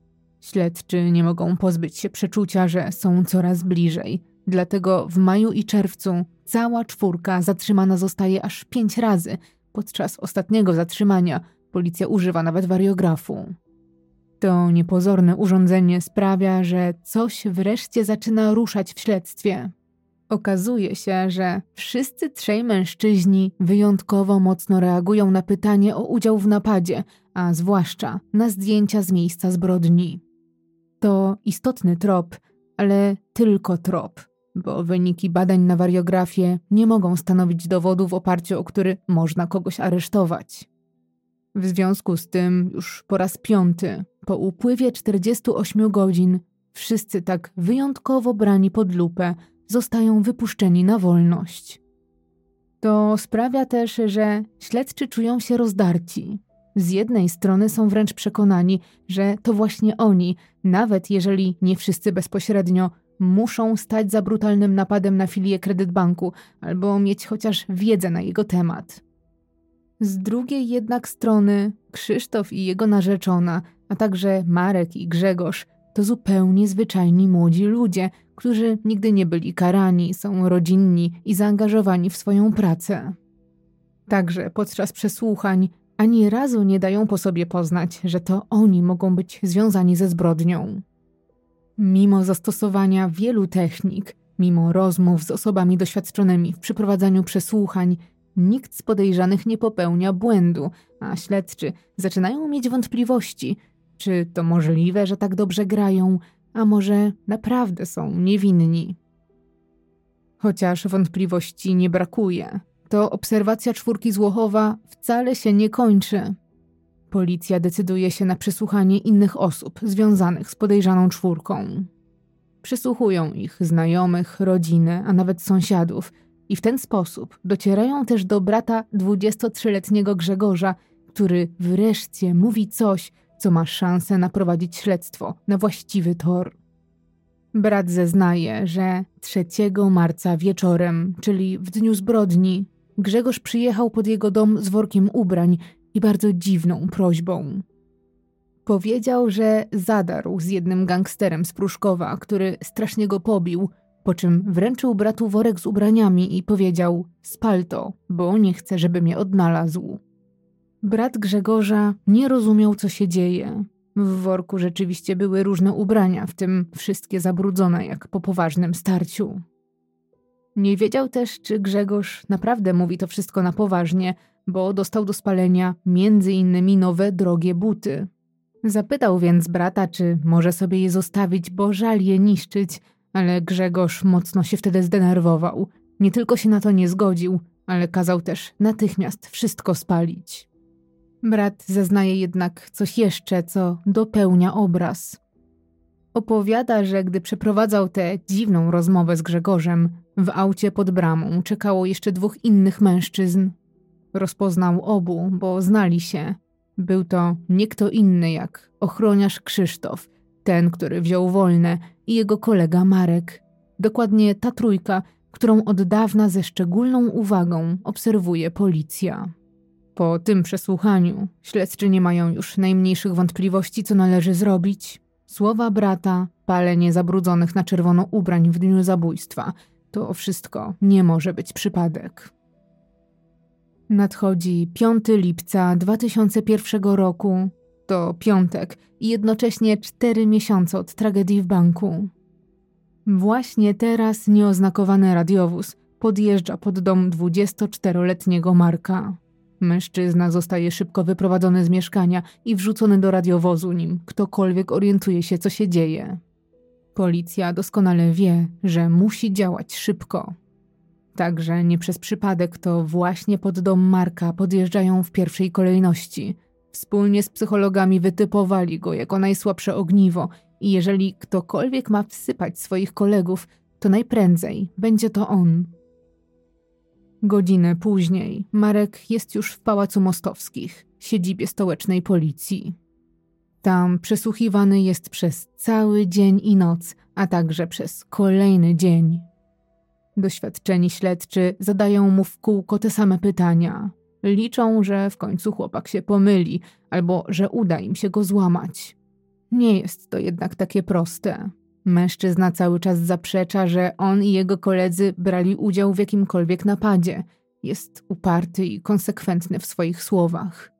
Śledczy nie mogą pozbyć się przeczucia, że są coraz bliżej, dlatego w maju i czerwcu cała czwórka zatrzymana zostaje aż pięć razy. Podczas ostatniego zatrzymania policja używa nawet wariografu. To niepozorne urządzenie sprawia, że coś wreszcie zaczyna ruszać w śledztwie. Okazuje się, że wszyscy trzej mężczyźni wyjątkowo mocno reagują na pytanie o udział w napadzie, a zwłaszcza na zdjęcia z miejsca zbrodni. To istotny trop, ale tylko trop, bo wyniki badań na wariografie nie mogą stanowić dowodu, w oparciu o który można kogoś aresztować. W związku z tym już po raz piąty, po upływie czterdziestu ośmiu godzin, wszyscy tak wyjątkowo brani pod lupę zostają wypuszczeni na wolność. To sprawia też, że śledczy czują się rozdarci. Z jednej strony są wręcz przekonani, że to właśnie oni, nawet jeżeli nie wszyscy bezpośrednio, muszą stać za brutalnym napadem na filię Kredytbanku albo mieć chociaż wiedzę na jego temat. Z drugiej jednak strony Krzysztof i jego narzeczona, a także Marek i Grzegorz to zupełnie zwyczajni młodzi ludzie, którzy nigdy nie byli karani, są rodzinni i zaangażowani w swoją pracę. Także podczas przesłuchań ani razu nie dają po sobie poznać, że to oni mogą być związani ze zbrodnią. Mimo zastosowania wielu technik, mimo rozmów z osobami doświadczonymi w przeprowadzaniu przesłuchań, nikt z podejrzanych nie popełnia błędu, a śledczy zaczynają mieć wątpliwości, czy to możliwe, że tak dobrze grają, a może naprawdę są niewinni. Chociaż wątpliwości nie brakuje, to obserwacja czwórki z Łochowa wcale się nie kończy. Policja decyduje się na przesłuchanie innych osób związanych z podejrzaną czwórką. Przesłuchują ich znajomych, rodziny, a nawet sąsiadów i w ten sposób docierają też do brata dwudziestotrzyletniego Grzegorza, który wreszcie mówi coś, co ma szansę naprowadzić śledztwo na właściwy tor. Brat zeznaje, że trzeciego marca wieczorem, czyli w dniu zbrodni, Grzegorz przyjechał pod jego dom z workiem ubrań i bardzo dziwną prośbą. Powiedział, że zadarł z jednym gangsterem z Pruszkowa, który strasznie go pobił, po czym wręczył bratu worek z ubraniami i powiedział: spal to, bo nie chcę, żeby mnie odnalazł. Brat Grzegorza nie rozumiał, co się dzieje. W worku rzeczywiście były różne ubrania, w tym wszystkie zabrudzone jak po poważnym starciu. Nie wiedział też, czy Grzegorz naprawdę mówi to wszystko na poważnie, bo dostał do spalenia między innymi nowe, drogie buty. Zapytał więc brata, czy może sobie je zostawić, bo żal je niszczyć, ale Grzegorz mocno się wtedy zdenerwował. Nie tylko się na to nie zgodził, ale kazał też natychmiast wszystko spalić. Brat zeznaje jednak coś jeszcze, co dopełnia obraz. Opowiada, że gdy przeprowadzał tę dziwną rozmowę z Grzegorzem, w aucie pod bramą czekało jeszcze dwóch innych mężczyzn. Rozpoznał obu, bo znali się. Był to nie kto inny jak ochroniarz Krzysztof, ten, który wziął wolne, i jego kolega Marek. Dokładnie ta trójka, którą od dawna ze szczególną uwagą obserwuje policja. Po tym przesłuchaniu śledczy nie mają już najmniejszych wątpliwości, co należy zrobić. Słowa brata, palenie zabrudzonych na czerwono ubrań w dniu zabójstwa, to wszystko nie może być przypadek. Nadchodzi piątego lipca dwa tysiące pierwszego roku. To piątek i jednocześnie cztery miesiące od tragedii w banku. Właśnie teraz nieoznakowany radiowóz podjeżdża pod dom dwudziestoczteroletniego Marka. Mężczyzna zostaje szybko wyprowadzony z mieszkania i wrzucony do radiowozu, nim ktokolwiek orientuje się, co się dzieje. Policja doskonale wie, że musi działać szybko. Także nie przez przypadek to właśnie pod dom Marka podjeżdżają w pierwszej kolejności. Wspólnie z psychologami wytypowali go jako najsłabsze ogniwo i jeżeli ktokolwiek ma wsypać swoich kolegów, to najprędzej będzie to on. Godzinę później Marek jest już w Pałacu Mostowskich, siedzibie stołecznej policji. Tam przesłuchiwany jest przez cały dzień i noc, a także przez kolejny dzień. Doświadczeni śledczy zadają mu w kółko te same pytania. Liczą, że w końcu chłopak się pomyli albo że uda im się go złamać. Nie jest to jednak takie proste. Mężczyzna cały czas zaprzecza, że on i jego koledzy brali udział w jakimkolwiek napadzie. Jest uparty i konsekwentny w swoich słowach.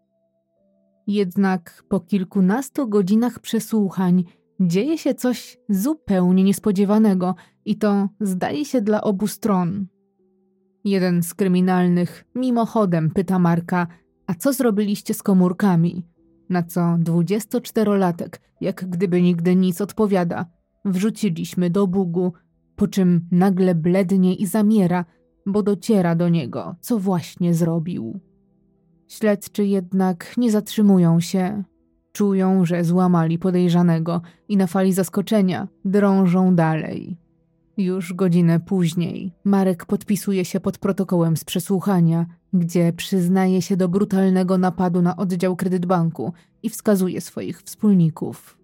Jednak po kilkunastu godzinach przesłuchań dzieje się coś zupełnie niespodziewanego i to zdaje się dla obu stron. Jeden z kryminalnych mimochodem pyta Marka, a co zrobiliście z komórkami? Na co dwudziestoczterolatek, jak gdyby nigdy nic, odpowiada, wrzuciliśmy do bugu, po czym nagle blednie i zamiera, bo dociera do niego, co właśnie zrobił. Śledczy jednak nie zatrzymują się. Czują, że złamali podejrzanego i na fali zaskoczenia drążą dalej. Już godzinę później Marek podpisuje się pod protokołem z przesłuchania, gdzie przyznaje się do brutalnego napadu na oddział Kredytbanku i wskazuje swoich wspólników.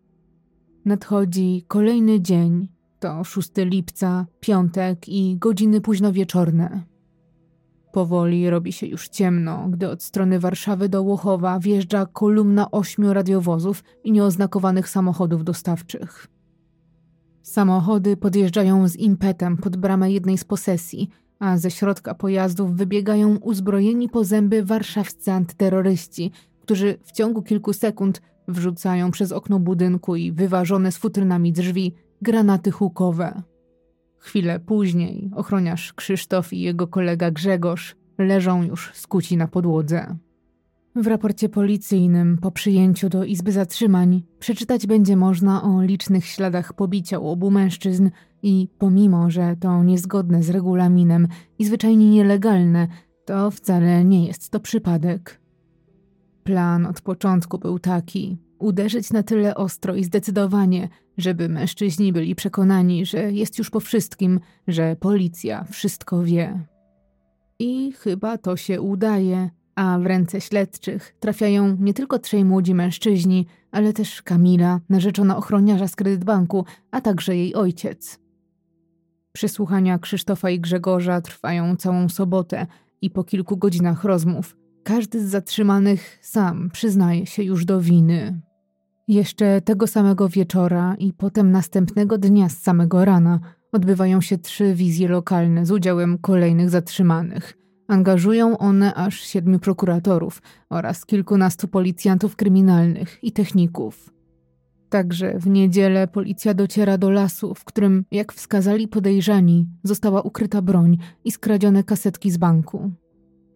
Nadchodzi kolejny dzień, to szóstego lipca, piątek i godziny późnowieczorne. Powoli robi się już ciemno, gdy od strony Warszawy do Łochowa wjeżdża kolumna ośmiu radiowozów i nieoznakowanych samochodów dostawczych. Samochody podjeżdżają z impetem pod bramę jednej z posesji, a ze środka pojazdów wybiegają uzbrojeni po zęby warszawscy antyterroryści, którzy w ciągu kilku sekund wrzucają przez okno budynku i wyważone z futrynami drzwi granaty hukowe. Chwilę później ochroniarz Krzysztof i jego kolega Grzegorz leżą już skuci na podłodze. W raporcie policyjnym po przyjęciu do Izby Zatrzymań przeczytać będzie można o licznych śladach pobicia u obu mężczyzn i pomimo, że to niezgodne z regulaminem i zwyczajnie nielegalne, to wcale nie jest to przypadek. Plan od początku był taki: uderzyć na tyle ostro i zdecydowanie, żeby mężczyźni byli przekonani, że jest już po wszystkim, że policja wszystko wie. I chyba to się udaje, a w ręce śledczych trafiają nie tylko trzej młodzi mężczyźni, ale też Kamila, narzeczona ochroniarza z Kredytbanku, a także jej ojciec. Przesłuchania Krzysztofa i Grzegorza trwają całą sobotę i po kilku godzinach rozmów każdy z zatrzymanych sam przyznaje się już do winy. Jeszcze tego samego wieczora i potem następnego dnia z samego rana odbywają się trzy wizje lokalne z udziałem kolejnych zatrzymanych. Angażują one aż siedmiu prokuratorów oraz kilkunastu policjantów kryminalnych i techników. Także w niedzielę policja dociera do lasu, w którym, jak wskazali podejrzani, została ukryta broń i skradzione kasetki z banku.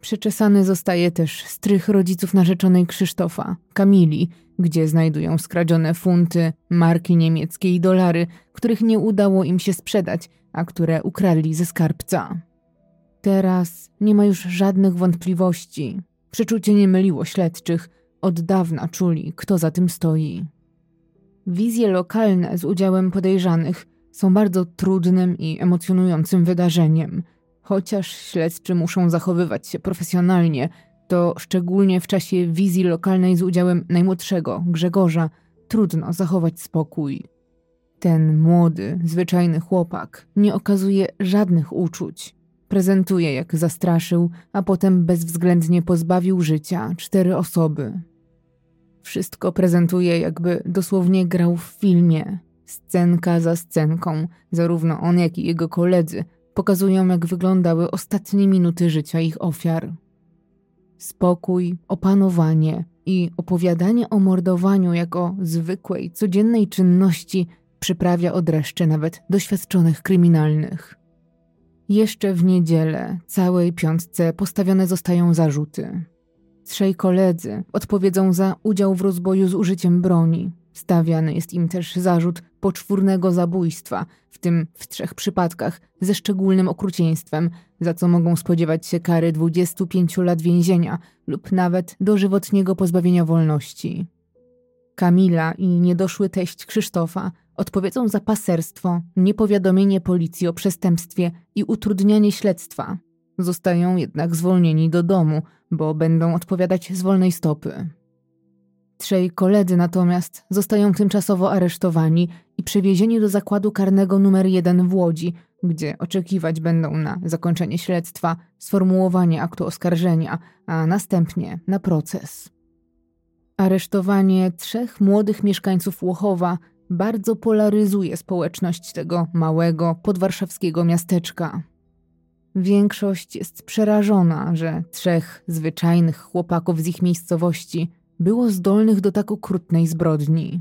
Przeczesany zostaje też strych rodziców narzeczonej Krzysztofa, Kamili, gdzie znajdują skradzione funty, marki niemieckie i dolary, których nie udało im się sprzedać, a które ukradli ze skarbca. Teraz nie ma już żadnych wątpliwości. Przeczucie nie myliło śledczych. Od dawna czuli, kto za tym stoi. Wizje lokalne z udziałem podejrzanych są bardzo trudnym i emocjonującym wydarzeniem. Chociaż śledczy muszą zachowywać się profesjonalnie, to szczególnie w czasie wizji lokalnej z udziałem najmłodszego, Grzegorza, trudno zachować spokój. Ten młody, zwyczajny chłopak nie okazuje żadnych uczuć. Prezentuje, jak zastraszył, a potem bezwzględnie pozbawił życia cztery osoby. Wszystko prezentuje, jakby dosłownie grał w filmie. Scenka za scenką, zarówno on, jak i jego koledzy pokazują, jak wyglądały ostatnie minuty życia ich ofiar. Spokój, opanowanie i opowiadanie o mordowaniu jako zwykłej, codziennej czynności przyprawia od reszty nawet doświadczonych kryminalnych. Jeszcze w niedzielę całej piątce postawione zostają zarzuty. Trzej koledzy odpowiedzą za udział w rozboju z użyciem broni. Stawiany jest im też zarzut poczwórnego zabójstwa, w tym w trzech przypadkach ze szczególnym okrucieństwem, za co mogą spodziewać się kary dwudziestu pięciu lat więzienia lub nawet dożywotniego pozbawienia wolności. Kamila i niedoszły teść Krzysztofa odpowiedzą za paserstwo, niepowiadomienie policji o przestępstwie i utrudnianie śledztwa. Zostają jednak zwolnieni do domu, bo będą odpowiadać z wolnej stopy. Trzej koledzy natomiast zostają tymczasowo aresztowani i przewiezieni do zakładu karnego numer jeden w Łodzi, gdzie oczekiwać będą na zakończenie śledztwa, sformułowanie aktu oskarżenia, a następnie na proces. Aresztowanie trzech młodych mieszkańców Łochowa bardzo polaryzuje społeczność tego małego, podwarszawskiego miasteczka. Większość jest przerażona, że trzech zwyczajnych chłopaków z ich miejscowości było zdolnych do tak okrutnej zbrodni.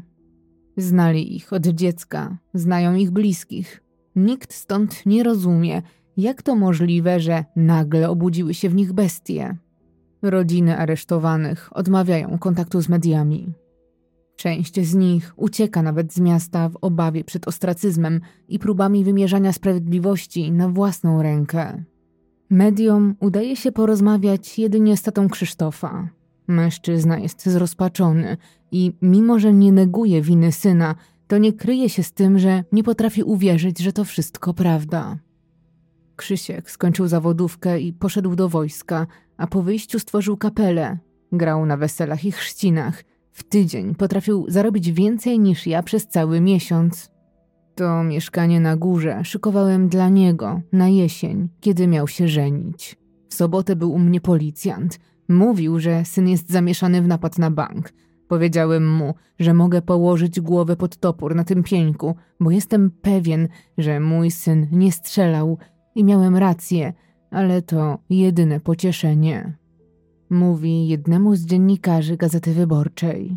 Znali ich od dziecka, znają ich bliskich. Nikt stąd nie rozumie, jak to możliwe, że nagle obudziły się w nich bestie. Rodziny aresztowanych odmawiają kontaktu z mediami. Część z nich ucieka nawet z miasta w obawie przed ostracyzmem i próbami wymierzania sprawiedliwości na własną rękę. Mediom udaje się porozmawiać jedynie z tatą Krzysztofa. Mężczyzna jest zrozpaczony i mimo, że nie neguje winy syna, to nie kryje się z tym, że nie potrafi uwierzyć, że to wszystko prawda. Krzysiek skończył zawodówkę i poszedł do wojska, a po wyjściu stworzył kapelę. Grał na weselach i chrzcinach. W tydzień potrafił zarobić więcej niż ja przez cały miesiąc. To mieszkanie na górze szykowałem dla niego na jesień, kiedy miał się żenić. W sobotę był u mnie policjant. Mówił, że syn jest zamieszany w napad na bank. Powiedziałem mu, że mogę położyć głowę pod topór na tym pieńku, bo jestem pewien, że mój syn nie strzelał i miałem rację, ale to jedyne pocieszenie. Mówi jednemu z dziennikarzy Gazety Wyborczej.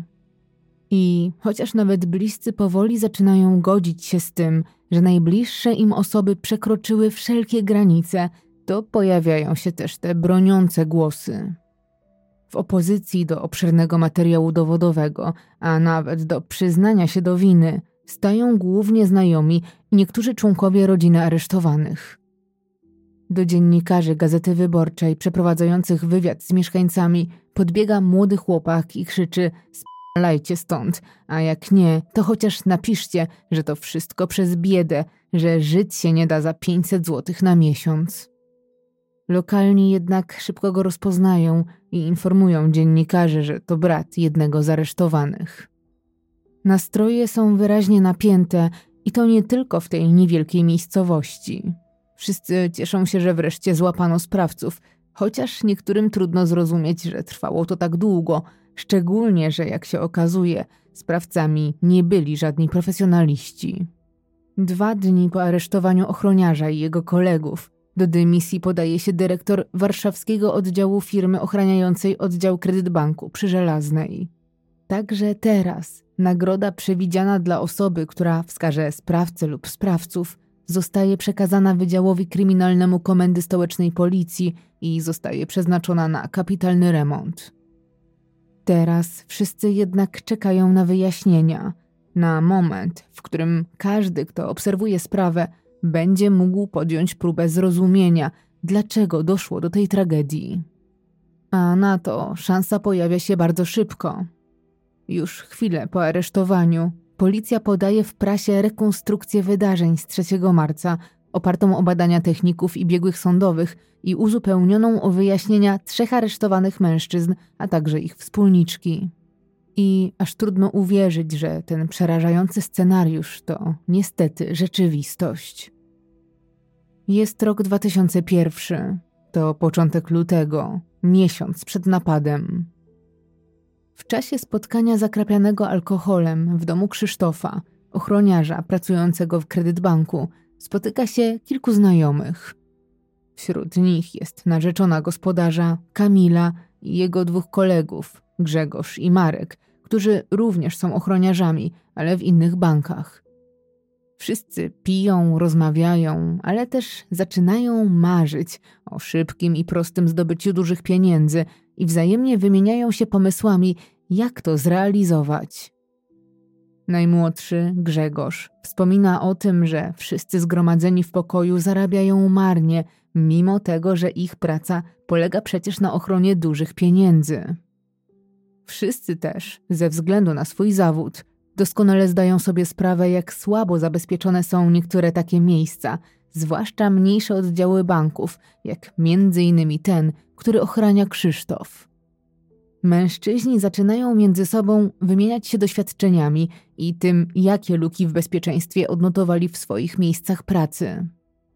I chociaż nawet bliscy powoli zaczynają godzić się z tym, że najbliższe im osoby przekroczyły wszelkie granice, to pojawiają się też te broniące głosy. W opozycji do obszernego materiału dowodowego, a nawet do przyznania się do winy, stają głównie znajomi i niektórzy członkowie rodziny aresztowanych. Do dziennikarzy Gazety Wyborczej przeprowadzających wywiad z mieszkańcami podbiega młody chłopak i krzyczy: "Spalajcie stąd, a jak nie, to chociaż napiszcie, że to wszystko przez biedę, że żyć się nie da za pięćset złotych na miesiąc". Lokalni jednak szybko go rozpoznają i informują dziennikarzy, że to brat jednego z aresztowanych. Nastroje są wyraźnie napięte i to nie tylko w tej niewielkiej miejscowości. Wszyscy cieszą się, że wreszcie złapano sprawców, chociaż niektórym trudno zrozumieć, że trwało to tak długo, szczególnie, że jak się okazuje, sprawcami nie byli żadni profesjonaliści. Dwa dni po aresztowaniu ochroniarza i jego kolegów do dymisji podaje się dyrektor warszawskiego oddziału firmy ochraniającej oddział Kredytbanku przy Żelaznej. Także teraz nagroda przewidziana dla osoby, która wskaże sprawcę lub sprawców, zostaje przekazana Wydziałowi Kryminalnemu Komendy Stołecznej Policji i zostaje przeznaczona na kapitalny remont. Teraz wszyscy jednak czekają na wyjaśnienia, na moment, w którym każdy, kto obserwuje sprawę, będzie mógł podjąć próbę zrozumienia, dlaczego doszło do tej tragedii. A na to szansa pojawia się bardzo szybko. Już chwilę po aresztowaniu policja podaje w prasie rekonstrukcję wydarzeń z trzeciego marca, opartą o badania techników i biegłych sądowych i uzupełnioną o wyjaśnienia trzech aresztowanych mężczyzn, a także ich wspólniczki. I aż trudno uwierzyć, że ten przerażający scenariusz to niestety rzeczywistość. Jest rok dwa tysiące pierwszy. To początek lutego, miesiąc przed napadem. W czasie spotkania zakrapianego alkoholem w domu Krzysztofa, ochroniarza pracującego w Kredytbanku, spotyka się kilku znajomych. Wśród nich jest narzeczona gospodarza Kamila i jego dwóch kolegów, Grzegorz i Marek, którzy również są ochroniarzami, ale w innych bankach. Wszyscy piją, rozmawiają, ale też zaczynają marzyć o szybkim i prostym zdobyciu dużych pieniędzy i wzajemnie wymieniają się pomysłami, jak to zrealizować. Najmłodszy, Grzegorz, wspomina o tym, że wszyscy zgromadzeni w pokoju zarabiają marnie, mimo tego, że ich praca polega przecież na ochronie dużych pieniędzy. Wszyscy też, ze względu na swój zawód, doskonale zdają sobie sprawę, jak słabo zabezpieczone są niektóre takie miejsca, zwłaszcza mniejsze oddziały banków, jak między innymi ten, który ochrania Krzysztof. Mężczyźni zaczynają między sobą wymieniać się doświadczeniami i tym, jakie luki w bezpieczeństwie odnotowali w swoich miejscach pracy.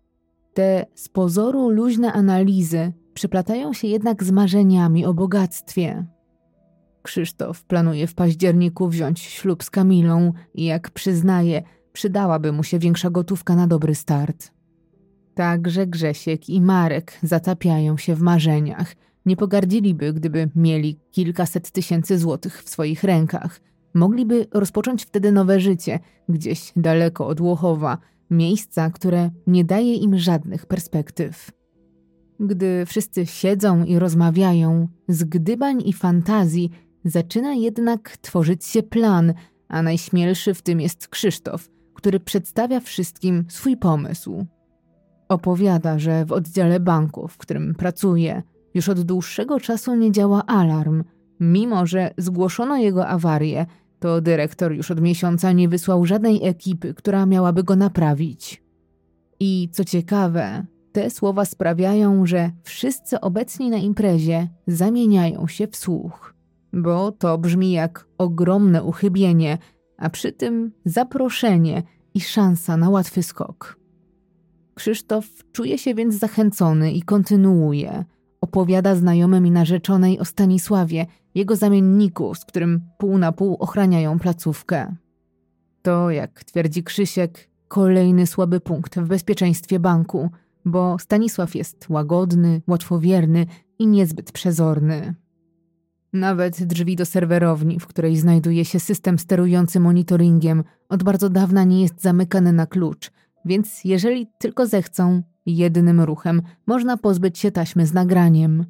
Te z pozoru luźne analizy przeplatają się jednak z marzeniami o bogactwie. Krzysztof planuje w październiku wziąć ślub z Kamilą i jak przyznaje, przydałaby mu się większa gotówka na dobry start. Także Grzesiek i Marek zatapiają się w marzeniach. Nie pogardziliby, gdyby mieli kilkaset tysięcy złotych w swoich rękach. Mogliby rozpocząć wtedy nowe życie, gdzieś daleko od Łochowa, miejsca, które nie daje im żadnych perspektyw. Gdy wszyscy siedzą i rozmawiają, z gdybań i fantazji zaczyna jednak tworzyć się plan, a najśmielszy w tym jest Krzysztof, który przedstawia wszystkim swój pomysł. Opowiada, że w oddziale banku, w którym pracuje, już od dłuższego czasu nie działa alarm. Mimo że zgłoszono jego awarię, to dyrektor już od miesiąca nie wysłał żadnej ekipy, która miałaby go naprawić. I co ciekawe, te słowa sprawiają, że wszyscy obecni na imprezie zamieniają się w słuch. Bo to brzmi jak ogromne uchybienie, a przy tym zaproszenie i szansa na łatwy skok. Krzysztof czuje się więc zachęcony i kontynuuje. Opowiada znajomym i narzeczonej o Stanisławie, jego zamienniku, z którym pół na pół ochraniają placówkę. To, jak twierdzi Krzysiek, kolejny słaby punkt w bezpieczeństwie banku, bo Stanisław jest łagodny, łatwowierny i niezbyt przezorny. Nawet drzwi do serwerowni, w której znajduje się system sterujący monitoringiem, od bardzo dawna nie jest zamykany na klucz, więc jeżeli tylko zechcą, jednym ruchem można pozbyć się taśmy z nagraniem.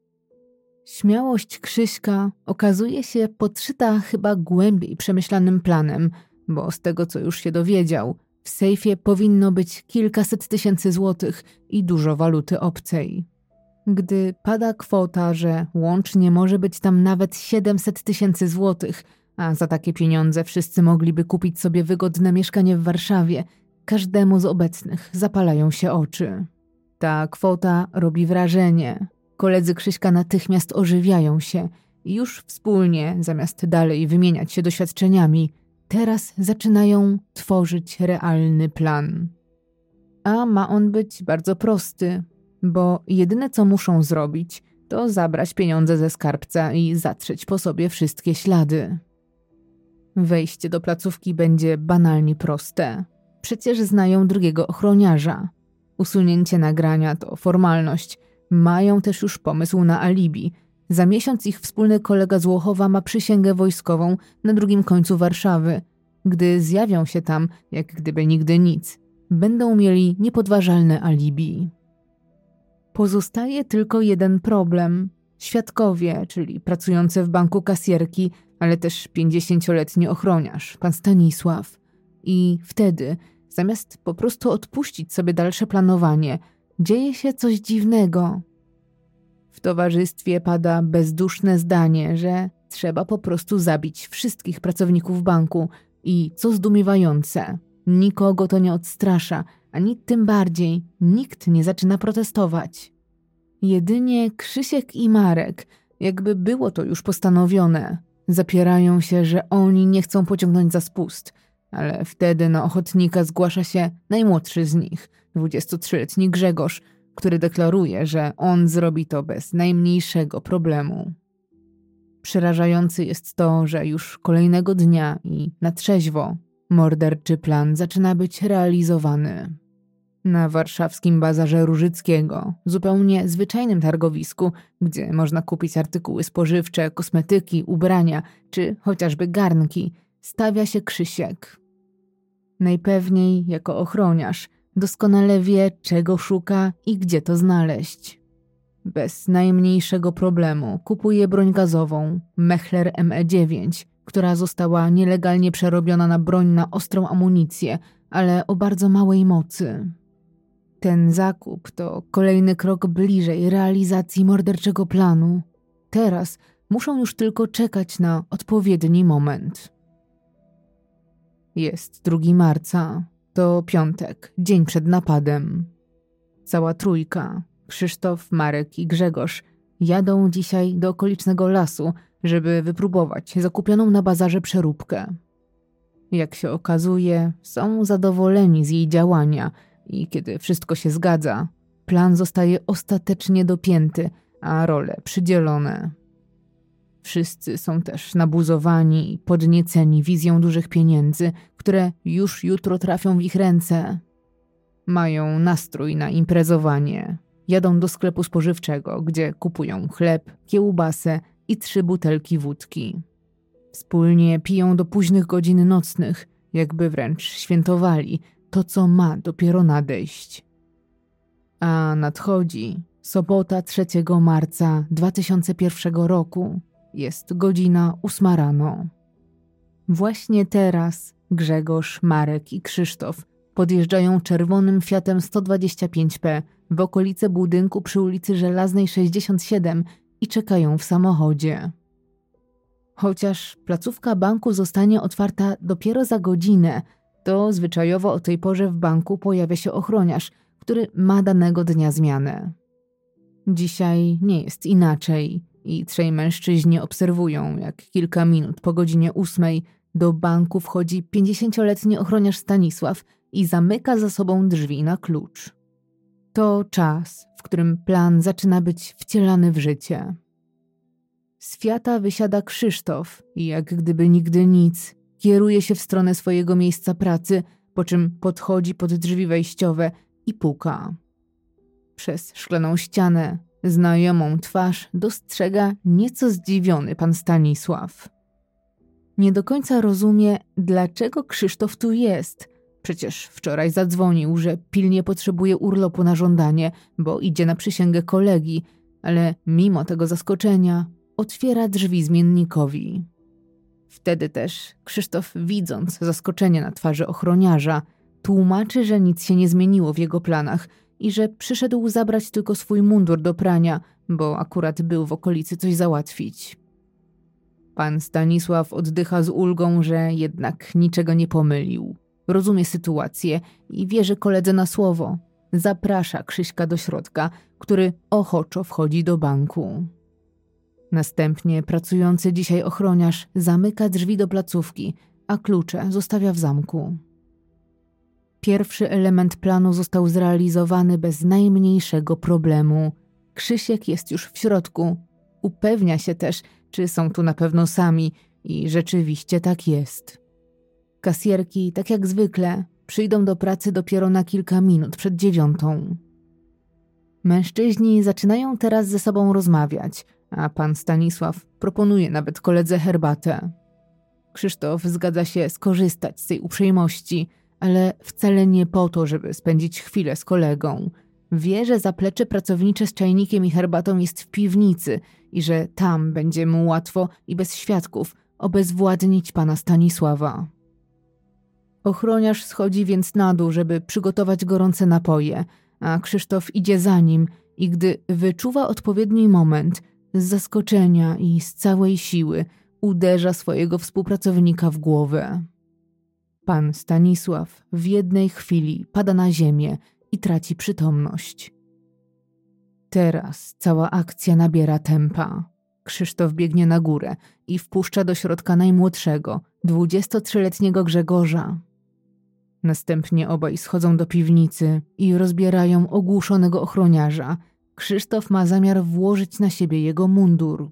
Śmiałość Krzyśka okazuje się podszyta chyba głębiej przemyślanym planem, bo z tego, co już się dowiedział, w sejfie powinno być kilkaset tysięcy złotych i dużo waluty obcej. Gdy pada kwota, że łącznie może być tam nawet siedemset tysięcy złotych, a za takie pieniądze wszyscy mogliby kupić sobie wygodne mieszkanie w Warszawie, każdemu z obecnych zapalają się oczy. Ta kwota robi wrażenie. Koledzy Krzyśka natychmiast ożywiają się i już wspólnie, zamiast dalej wymieniać się doświadczeniami, teraz zaczynają tworzyć realny plan. A ma on być bardzo prosty, bo jedyne co muszą zrobić, to zabrać pieniądze ze skarbca i zatrzeć po sobie wszystkie ślady. Wejście do placówki będzie banalnie proste. Przecież znają drugiego ochroniarza. Usunięcie nagrania to formalność. Mają też już pomysł na alibi. Za miesiąc ich wspólny kolega z Łochowa ma przysięgę wojskową na drugim końcu Warszawy. Gdy zjawią się tam, jak gdyby nigdy nic, będą mieli niepodważalne alibi. Pozostaje tylko jeden problem. Świadkowie, czyli pracujące w banku kasjerki, ale też pięćdziesięcioletni ochroniarz, pan Stanisław. I wtedy, zamiast po prostu odpuścić sobie dalsze planowanie, dzieje się coś dziwnego. W towarzystwie pada bezduszne zdanie, że trzeba po prostu zabić wszystkich pracowników banku i, co zdumiewające, nikogo to nie odstrasza, ani tym bardziej nikt nie zaczyna protestować. Jedynie Krzysiek i Marek, jakby było to już postanowione, zapierają się, że oni nie chcą pociągnąć za spust, ale wtedy na ochotnika zgłasza się najmłodszy z nich, dwudziestotrzyletni Grzegorz, który deklaruje, że on zrobi to bez najmniejszego problemu. Przerażające jest to, że już kolejnego dnia i na trzeźwo morderczy plan zaczyna być realizowany. Na warszawskim bazarze Różyckiego, zupełnie zwyczajnym targowisku, gdzie można kupić artykuły spożywcze, kosmetyki, ubrania czy chociażby garnki, stawia się Krzysiek. Najpewniej jako ochroniarz doskonale wie, czego szuka i gdzie to znaleźć. Bez najmniejszego problemu kupuje broń gazową Mechler M E dziewięć, która została nielegalnie przerobiona na broń na ostrą amunicję, ale o bardzo małej mocy. Ten zakup to kolejny krok bliżej realizacji morderczego planu. Teraz muszą już tylko czekać na odpowiedni moment. Jest drugiego marca. To piątek, dzień przed napadem. Cała trójka, Krzysztof, Marek i Grzegorz, jadą dzisiaj do okolicznego lasu, żeby wypróbować zakupioną na bazarze przeróbkę. Jak się okazuje, są zadowoleni z jej działania i kiedy wszystko się zgadza, plan zostaje ostatecznie dopięty, a role przydzielone. Wszyscy są też nabuzowani i podnieceni wizją dużych pieniędzy, które już jutro trafią w ich ręce. Mają nastrój na imprezowanie. Jadą do sklepu spożywczego, gdzie kupują chleb, kiełbasę i trzy butelki wódki. Wspólnie piją do późnych godzin nocnych, jakby wręcz świętowali to, co ma dopiero nadejść. A nadchodzi sobota trzeciego marca dwa tysiące pierwszego roku. Jest godzina ósma rano. Właśnie teraz Grzegorz, Marek i Krzysztof podjeżdżają czerwonym Fiatem sto dwadzieścia pięć P w okolice budynku przy ulicy Żelaznej sześćdziesiąt siedem i czekają w samochodzie. Chociaż placówka banku zostanie otwarta dopiero za godzinę, to zwyczajowo o tej porze w banku pojawia się ochroniarz, który ma danego dnia zmianę. Dzisiaj nie jest inaczej i trzej mężczyźni obserwują, jak kilka minut po godzinie ósmej do banku wchodzi pięćdziesięcioletni ochroniarz Stanisław i zamyka za sobą drzwi na klucz. To czas, w którym plan zaczyna być wcielany w życie. Z Fiata wysiada Krzysztof i jak gdyby nigdy nic, kieruje się w stronę swojego miejsca pracy, po czym podchodzi pod drzwi wejściowe i puka. Przez szklaną ścianę, znajomą twarz dostrzega nieco zdziwiony pan Stanisław. Nie do końca rozumie, dlaczego Krzysztof tu jest. Przecież wczoraj zadzwonił, że pilnie potrzebuje urlopu na żądanie, bo idzie na przysięgę kolegi, ale mimo tego zaskoczenia otwiera drzwi zmiennikowi. Wtedy też Krzysztof, widząc zaskoczenie na twarzy ochroniarza, tłumaczy, że nic się nie zmieniło w jego planach i że przyszedł zabrać tylko swój mundur do prania, bo akurat był w okolicy coś załatwić. Pan Stanisław oddycha z ulgą, że jednak niczego nie pomylił. Rozumie sytuację i wierzy koledze na słowo. Zaprasza Krzyśka do środka, który ochoczo wchodzi do banku. Następnie pracujący dzisiaj ochroniarz zamyka drzwi do placówki, a klucze zostawia w zamku. Pierwszy element planu został zrealizowany bez najmniejszego problemu. Krzysiek jest już w środku. Upewnia się też, czy są tu na pewno sami i rzeczywiście tak jest. Kasjerki, tak jak zwykle, przyjdą do pracy dopiero na kilka minut przed dziewiątą. Mężczyźni zaczynają teraz ze sobą rozmawiać, a pan Stanisław proponuje nawet koledze herbatę. Krzysztof zgadza się skorzystać z tej uprzejmości, ale wcale nie po to, żeby spędzić chwilę z kolegą. Wie, że zaplecze pracownicze z czajnikiem i herbatą jest w piwnicy i że tam będzie mu łatwo i bez świadków obezwładnić pana Stanisława. Ochroniarz schodzi więc na dół, żeby przygotować gorące napoje, a Krzysztof idzie za nim i gdy wyczuwa odpowiedni moment, z zaskoczenia i z całej siły uderza swojego współpracownika w głowę. Pan Stanisław w jednej chwili pada na ziemię i traci przytomność. Teraz cała akcja nabiera tempa. Krzysztof biegnie na górę i wpuszcza do środka najmłodszego, dwudziestotrzyletniego Grzegorza. Następnie obaj schodzą do piwnicy i rozbierają ogłuszonego ochroniarza. Krzysztof ma zamiar włożyć na siebie jego mundur.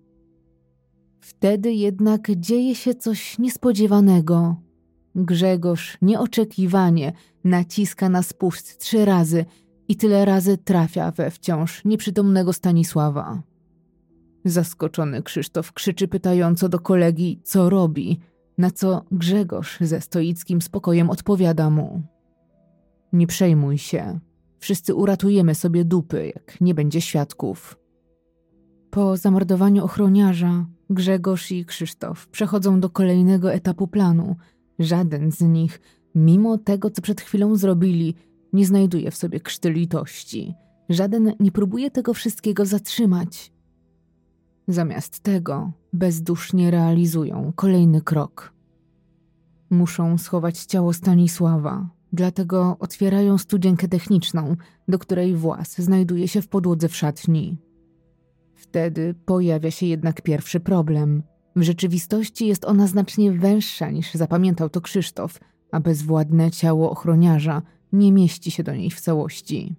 Wtedy jednak dzieje się coś niespodziewanego. Grzegorz nieoczekiwanie naciska na spust trzy razy i tyle razy trafia we wciąż nieprzytomnego Stanisława. Zaskoczony Krzysztof krzyczy pytająco do kolegi, co robi, na co Grzegorz ze stoickim spokojem odpowiada mu: nie przejmuj się, wszyscy uratujemy sobie dupy, jak nie będzie świadków. Po zamordowaniu ochroniarza Grzegorz i Krzysztof przechodzą do kolejnego etapu planu. Żaden z nich, mimo tego, co przed chwilą zrobili, nie znajduje w sobie krzty litości. Żaden nie próbuje tego wszystkiego zatrzymać. Zamiast tego bezdusznie realizują kolejny krok. Muszą schować ciało Stanisława, dlatego otwierają studzienkę techniczną, do której włas znajduje się w podłodze w szatni. Wtedy pojawia się jednak pierwszy problem. W rzeczywistości jest ona znacznie węższa niż zapamiętał to Krzysztof, a bezwładne ciało ochroniarza nie mieści się do niej w całości.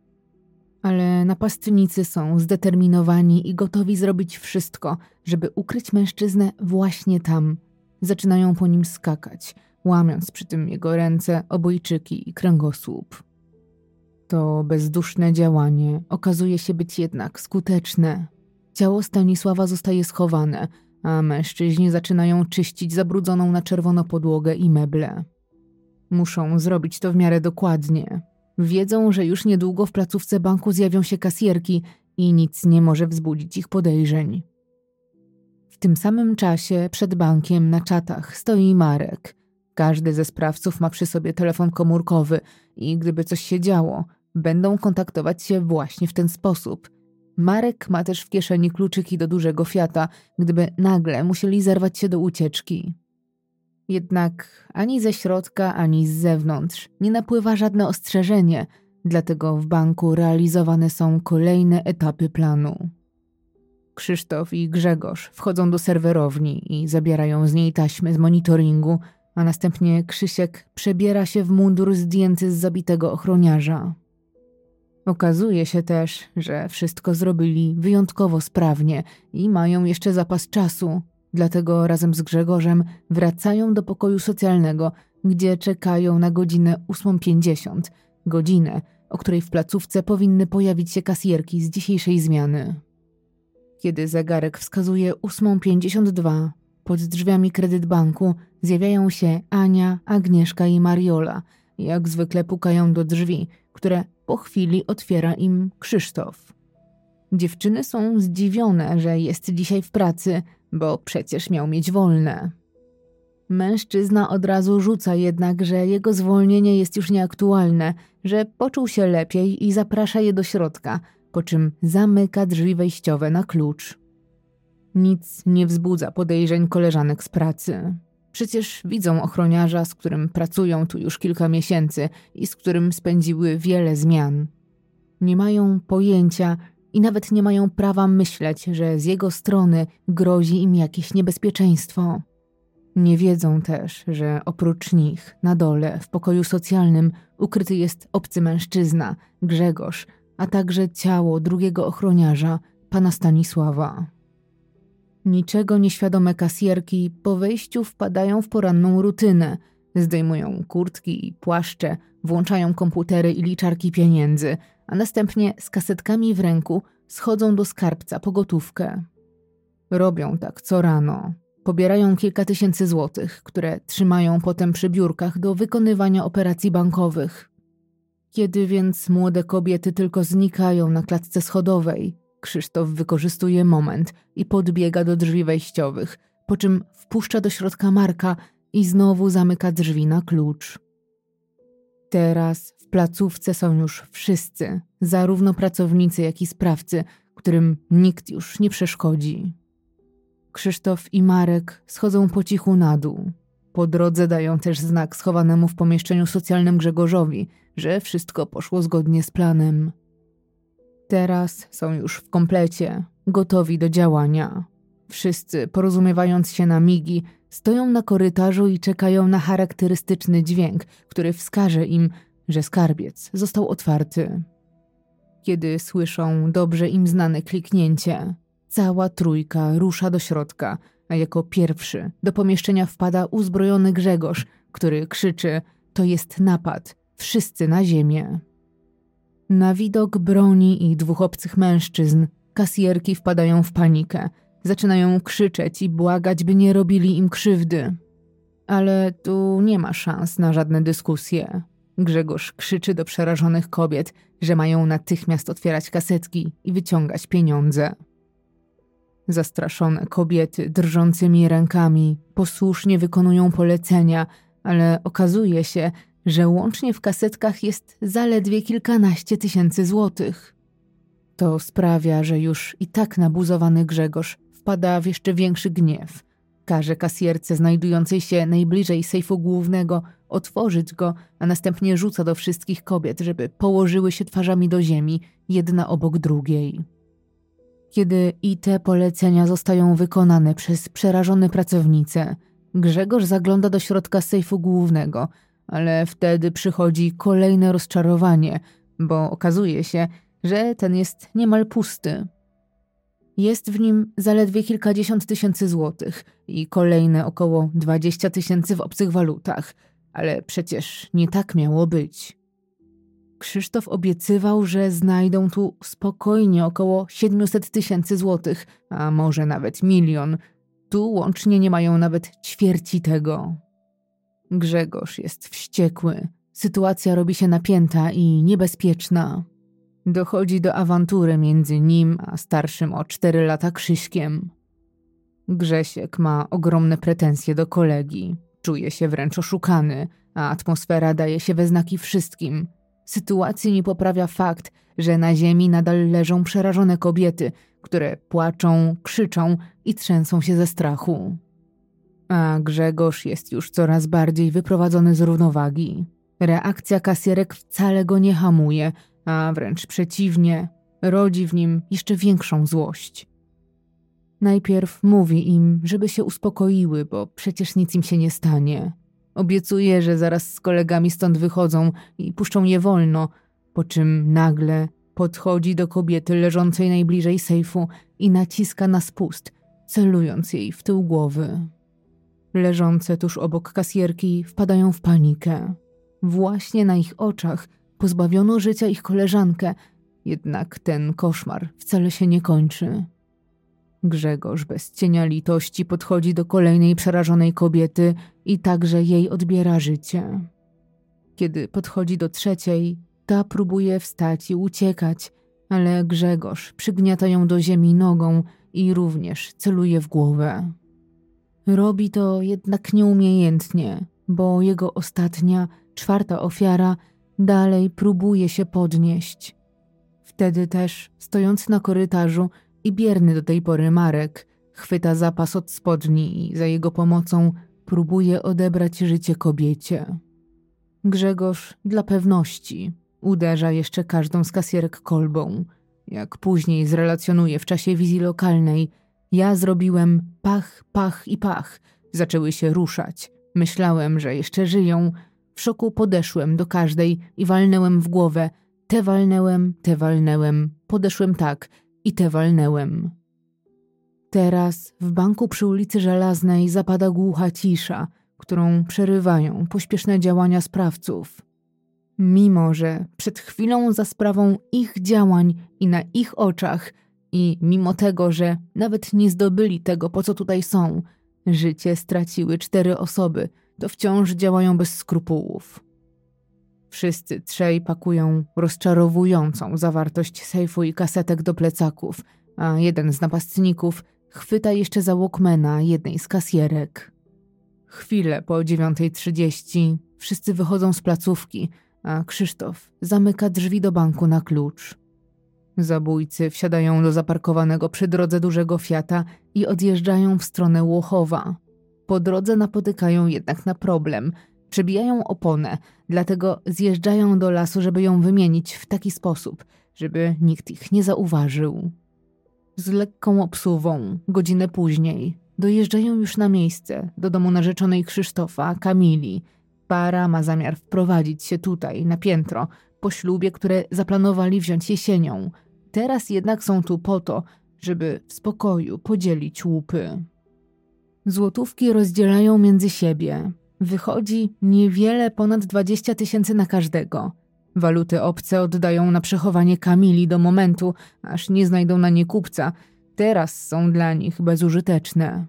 Ale napastnicy są zdeterminowani i gotowi zrobić wszystko, żeby ukryć mężczyznę właśnie tam. Zaczynają po nim skakać, łamiąc przy tym jego ręce, obojczyki i kręgosłup. To bezduszne działanie okazuje się być jednak skuteczne. Ciało Stanisława zostaje schowane, a mężczyźni zaczynają czyścić zabrudzoną na czerwono podłogę i meble. Muszą zrobić to w miarę dokładnie. Wiedzą, że już niedługo w placówce banku zjawią się kasjerki i nic nie może wzbudzić ich podejrzeń. W tym samym czasie przed bankiem na czatach stoi Marek. Każdy ze sprawców ma przy sobie telefon komórkowy i gdyby coś się działo, będą kontaktować się właśnie w ten sposób. Marek ma też w kieszeni kluczyki do dużego Fiata, gdyby nagle musieli zerwać się do ucieczki. Jednak ani ze środka, ani z zewnątrz nie napływa żadne ostrzeżenie, dlatego w banku realizowane są kolejne etapy planu. Krzysztof i Grzegorz wchodzą do serwerowni i zabierają z niej taśmy z monitoringu, a następnie Krzysiek przebiera się w mundur zdjęty z zabitego ochroniarza. Okazuje się też, że wszystko zrobili wyjątkowo sprawnie i mają jeszcze zapas czasu, dlatego razem z Grzegorzem wracają do pokoju socjalnego, gdzie czekają na godzinę ósmą pięćdziesiąt, godzinę, o której w placówce powinny pojawić się kasjerki z dzisiejszej zmiany. Kiedy zegarek wskazuje ósmą pięćdziesiąt dwa, pod drzwiami kredytbanku zjawiają się Ania, Agnieszka i Mariola. Jak zwykle pukają do drzwi, które po chwili otwiera im Krzysztof. Dziewczyny są zdziwione, że jest dzisiaj w pracy, bo przecież miał mieć wolne. Mężczyzna od razu rzuca jednak, że jego zwolnienie jest już nieaktualne, że poczuł się lepiej i zaprasza je do środka, po czym zamyka drzwi wejściowe na klucz. Nic nie wzbudza podejrzeń koleżanek z pracy. Przecież widzą ochroniarza, z którym pracują tu już kilka miesięcy i z którym spędziły wiele zmian. Nie mają pojęcia i nawet nie mają prawa myśleć, że z jego strony grozi im jakieś niebezpieczeństwo. Nie wiedzą też, że oprócz nich na dole w pokoju socjalnym ukryty jest obcy mężczyzna, Grzegorz, a także ciało drugiego ochroniarza, pana Stanisława. Niczego nieświadome kasjerki po wejściu wpadają w poranną rutynę. Zdejmują kurtki i płaszcze, włączają komputery i liczarki pieniędzy, a następnie z kasetkami w ręku schodzą do skarbca po gotówkę. Robią tak co rano. Pobierają kilka tysięcy złotych, które trzymają potem przy biurkach do wykonywania operacji bankowych. Kiedy więc młode kobiety tylko znikają na klatce schodowej, Krzysztof wykorzystuje moment i podbiega do drzwi wejściowych, po czym wpuszcza do środka Marka i znowu zamyka drzwi na klucz. Teraz w placówce są już wszyscy, zarówno pracownicy, jak i sprawcy, którym nikt już nie przeszkodzi. Krzysztof i Marek schodzą po cichu na dół. Po drodze dają też znak schowanemu w pomieszczeniu socjalnym Grzegorzowi, że wszystko poszło zgodnie z planem. Teraz są już w komplecie, gotowi do działania. Wszyscy, porozumiewając się na migi, stoją na korytarzu i czekają na charakterystyczny dźwięk, który wskaże im, że skarbiec został otwarty. Kiedy słyszą dobrze im znane kliknięcie, cała trójka rusza do środka, a jako pierwszy do pomieszczenia wpada uzbrojony Grzegorz, który krzyczy: to jest napad, wszyscy na ziemię. Na widok broni i dwóch obcych mężczyzn kasjerki wpadają w panikę, zaczynają krzyczeć i błagać, by nie robili im krzywdy. Ale tu nie ma szans na żadne dyskusje. Grzegorz krzyczy do przerażonych kobiet, że mają natychmiast otwierać kasetki i wyciągać pieniądze. Zastraszone kobiety drżącymi rękami posłusznie wykonują polecenia, ale okazuje się, że łącznie w kasetkach jest zaledwie kilkanaście tysięcy złotych. To sprawia, że już i tak nabuzowany Grzegorz wpada w jeszcze większy gniew. Każe kasjerce znajdującej się najbliżej sejfu głównego otworzyć go, a następnie rzuca do wszystkich kobiet, żeby położyły się twarzami do ziemi, jedna obok drugiej. Kiedy i te polecenia zostają wykonane przez przerażone pracownice, Grzegorz zagląda do środka sejfu głównego, ale wtedy przychodzi kolejne rozczarowanie, bo okazuje się, że ten jest niemal pusty. Jest w nim zaledwie kilkadziesiąt tysięcy złotych i kolejne około dwadzieścia tysięcy w obcych walutach, ale przecież nie tak miało być. Krzysztof obiecywał, że znajdą tu spokojnie około siedemset tysięcy złotych, a może nawet milion. Tu łącznie nie mają nawet ćwierci tego. Grzegorz jest wściekły. Sytuacja robi się napięta i niebezpieczna. Dochodzi do awantury między nim a starszym o cztery lata Krzyśkiem. Grzesiek ma ogromne pretensje do kolegi. Czuje się wręcz oszukany, a atmosfera daje się we znaki wszystkim. Sytuacji nie poprawia fakt, że na ziemi nadal leżą przerażone kobiety, które płaczą, krzyczą i trzęsą się ze strachu. A Grzegorz jest już coraz bardziej wyprowadzony z równowagi. Reakcja kasjerek wcale go nie hamuje, a wręcz przeciwnie, rodzi w nim jeszcze większą złość. Najpierw mówi im, żeby się uspokoiły, bo przecież nic im się nie stanie. Obiecuje, że zaraz z kolegami stąd wychodzą i puszczą je wolno, po czym nagle podchodzi do kobiety leżącej najbliżej sejfu i naciska na spust, celując jej w tył głowy. Leżące tuż obok kasjerki wpadają w panikę. Właśnie na ich oczach pozbawiono życia ich koleżankę, jednak ten koszmar wcale się nie kończy. Grzegorz bez cienia litości podchodzi do kolejnej przerażonej kobiety i także jej odbiera życie. Kiedy podchodzi do trzeciej, ta próbuje wstać i uciekać, ale Grzegorz przygniata ją do ziemi nogą i również celuje w głowę. Robi to jednak nieumiejętnie, bo jego ostatnia, czwarta ofiara dalej próbuje się podnieść. Wtedy też, stojący na korytarzu i bierny do tej pory Marek, chwyta zapas od spodni i za jego pomocą próbuje odebrać życie kobiecie. Grzegorz dla pewności uderza jeszcze każdą z kasjerek kolbą. Jak później zrelacjonuje w czasie wizji lokalnej, ja zrobiłem pach, pach i pach. Zaczęły się ruszać. Myślałem, że jeszcze żyją. W szoku podeszłem do każdej i walnęłem w głowę. Te walnęłem, te walnęłem. Podeszłem tak i te walnęłem. Teraz w banku przy ulicy Żelaznej zapada głucha cisza, którą przerywają pośpieszne działania sprawców. Mimo że przed chwilą za sprawą ich działań i na ich oczach i mimo tego, że nawet nie zdobyli tego, po co tutaj są, Życie straciły cztery osoby, to wciąż działają bez skrupułów. Wszyscy trzej pakują rozczarowującą zawartość sejfu i kasetek do plecaków, a jeden z napastników chwyta jeszcze za Walkmana jednej z kasjerek. Chwilę po dziewiątej trzydzieści wszyscy wychodzą z placówki, a Krzysztof zamyka drzwi do banku na klucz. Zabójcy wsiadają do zaparkowanego przy drodze dużego Fiata i odjeżdżają w stronę Łochowa. Po drodze napotykają jednak na problem. Przebijają oponę, dlatego zjeżdżają do lasu, żeby ją wymienić w taki sposób, żeby nikt ich nie zauważył. Z lekką obsuwą, godzinę później, dojeżdżają już na miejsce, do domu narzeczonej Krzysztofa, Kamili. Para ma zamiar wprowadzić się tutaj, na piętro, po ślubie, które zaplanowali wziąć jesienią. Teraz jednak są tu po to, żeby w spokoju podzielić łupy. Złotówki rozdzielają między siebie. Wychodzi niewiele ponad dwadzieścia tysięcy na każdego. Waluty obce oddają na przechowanie Kamili do momentu, aż nie znajdą na nie kupca. Teraz są dla nich bezużyteczne.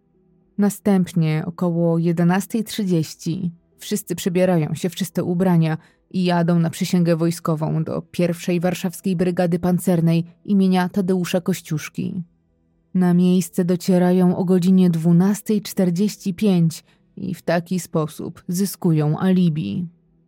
Następnie około jedenastej trzydzieści wszyscy przebierają się w czyste ubrania i jadą na przysięgę wojskową do pierwszej Warszawskiej Brygady Pancernej imienia Tadeusza Kościuszki. Na miejsce docierają o godzinie dwunastej czterdzieści pięć i w taki sposób zyskują alibi.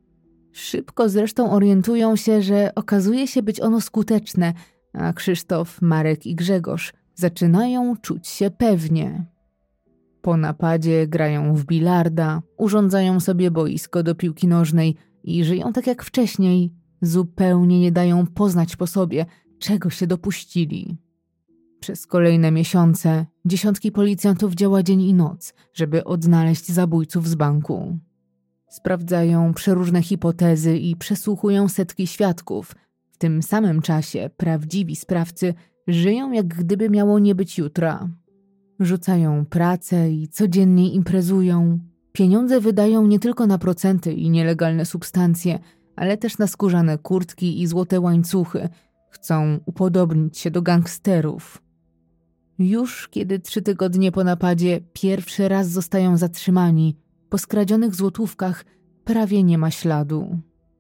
Szybko zresztą orientują się, że okazuje się być ono skuteczne, a Krzysztof, Marek i Grzegorz zaczynają czuć się pewnie. Po napadzie grają w bilarda, urządzają sobie boisko do piłki nożnej i żyją tak jak wcześniej. Zupełnie nie dają poznać po sobie, czego się dopuścili. Przez kolejne miesiące dziesiątki policjantów działa dzień i noc, żeby odnaleźć zabójców z banku. Sprawdzają przeróżne hipotezy i przesłuchują setki świadków. W tym samym czasie prawdziwi sprawcy żyją, jak gdyby miało nie być jutra. Rzucają pracę i codziennie imprezują. Pieniądze wydają nie tylko na procenty i nielegalne substancje, ale też na skórzane kurtki i złote łańcuchy. Chcą upodobnić się do gangsterów. Już kiedy trzy tygodnie po napadzie pierwszy raz zostają zatrzymani, po skradzionych złotówkach prawie nie ma śladu.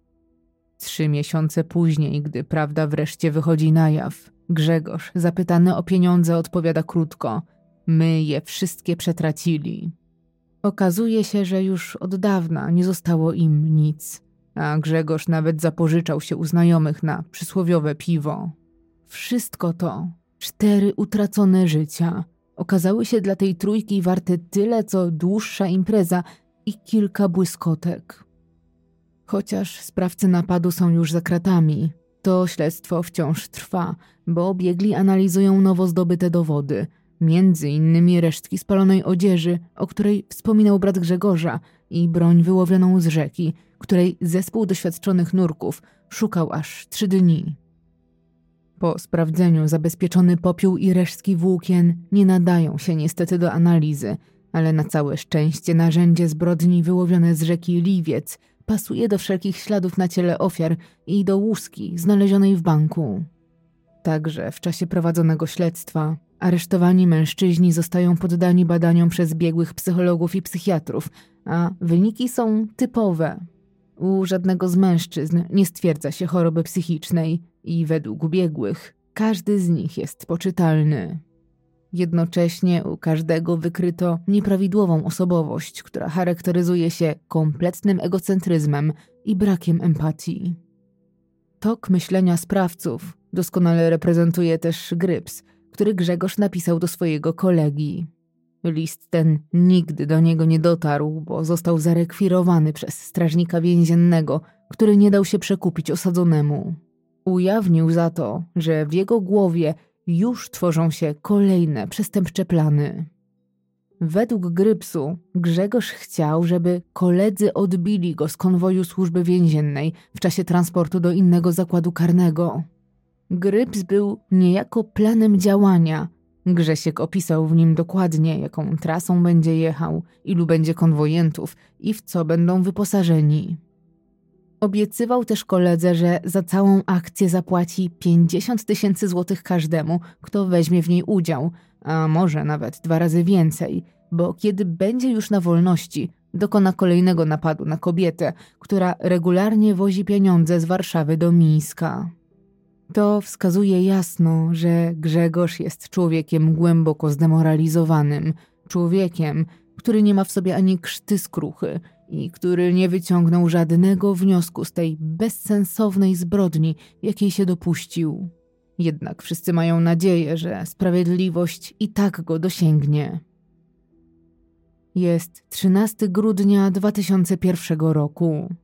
Trzy miesiące później, gdy prawda wreszcie wychodzi na jaw, Grzegorz, zapytany o pieniądze, odpowiada krótko: my je wszystkie przetracili. Okazuje się, że już od dawna nie zostało im nic, a Grzegorz nawet zapożyczał się u znajomych na przysłowiowe piwo. Wszystko to, cztery utracone życia, okazały się dla tej trójki warte tyle, co dłuższa impreza i kilka błyskotek. Chociaż sprawcy napadu są już za kratami, to śledztwo wciąż trwa, bo biegli analizują nowo zdobyte dowody, między innymi resztki spalonej odzieży, o której wspominał brat Grzegorza, i broń wyłowioną z rzeki, której zespół doświadczonych nurków szukał aż trzy dni. Po sprawdzeniu zabezpieczony popiół i resztki włókien nie nadają się niestety do analizy, ale na całe szczęście narzędzie zbrodni wyłowione z rzeki Liwiec pasuje do wszelkich śladów na ciele ofiar i do łuski znalezionej w banku. Także w czasie prowadzonego śledztwa aresztowani mężczyźni zostają poddani badaniom przez biegłych psychologów i psychiatrów, a wyniki są typowe. U żadnego z mężczyzn nie stwierdza się choroby psychicznej i według biegłych każdy z nich jest poczytalny. Jednocześnie u każdego wykryto nieprawidłową osobowość, która charakteryzuje się kompletnym egocentryzmem i brakiem empatii. Tok myślenia sprawców doskonale reprezentuje też Gryps, który Grzegorz napisał do swojego kolegi. List ten nigdy do niego nie dotarł, bo został zarekwirowany przez strażnika więziennego, który nie dał się przekupić osadzonemu. Ujawnił za to, że w jego głowie już tworzą się kolejne przestępcze plany. Według Grypsu Grzegorz chciał, żeby koledzy odbili go z konwoju służby więziennej w czasie transportu do innego zakładu karnego. Gryps był niejako planem działania. Grzesiek opisał w nim dokładnie, jaką trasą będzie jechał, ilu będzie konwojentów i w co będą wyposażeni. Obiecywał też koledze, że za całą akcję zapłaci pięćdziesiąt tysięcy złotych każdemu, kto weźmie w niej udział, a może nawet dwa razy więcej, bo kiedy będzie już na wolności, dokona kolejnego napadu na kobietę, która regularnie wozi pieniądze z Warszawy do Mińska. To wskazuje jasno, że Grzegorz jest człowiekiem głęboko zdemoralizowanym, człowiekiem, który nie ma w sobie ani krzty skruchy i który nie wyciągnął żadnego wniosku z tej bezsensownej zbrodni, jakiej się dopuścił. Jednak wszyscy mają nadzieję, że sprawiedliwość i tak go dosięgnie. Jest trzynastego grudnia dwa tysiące pierwszego roku.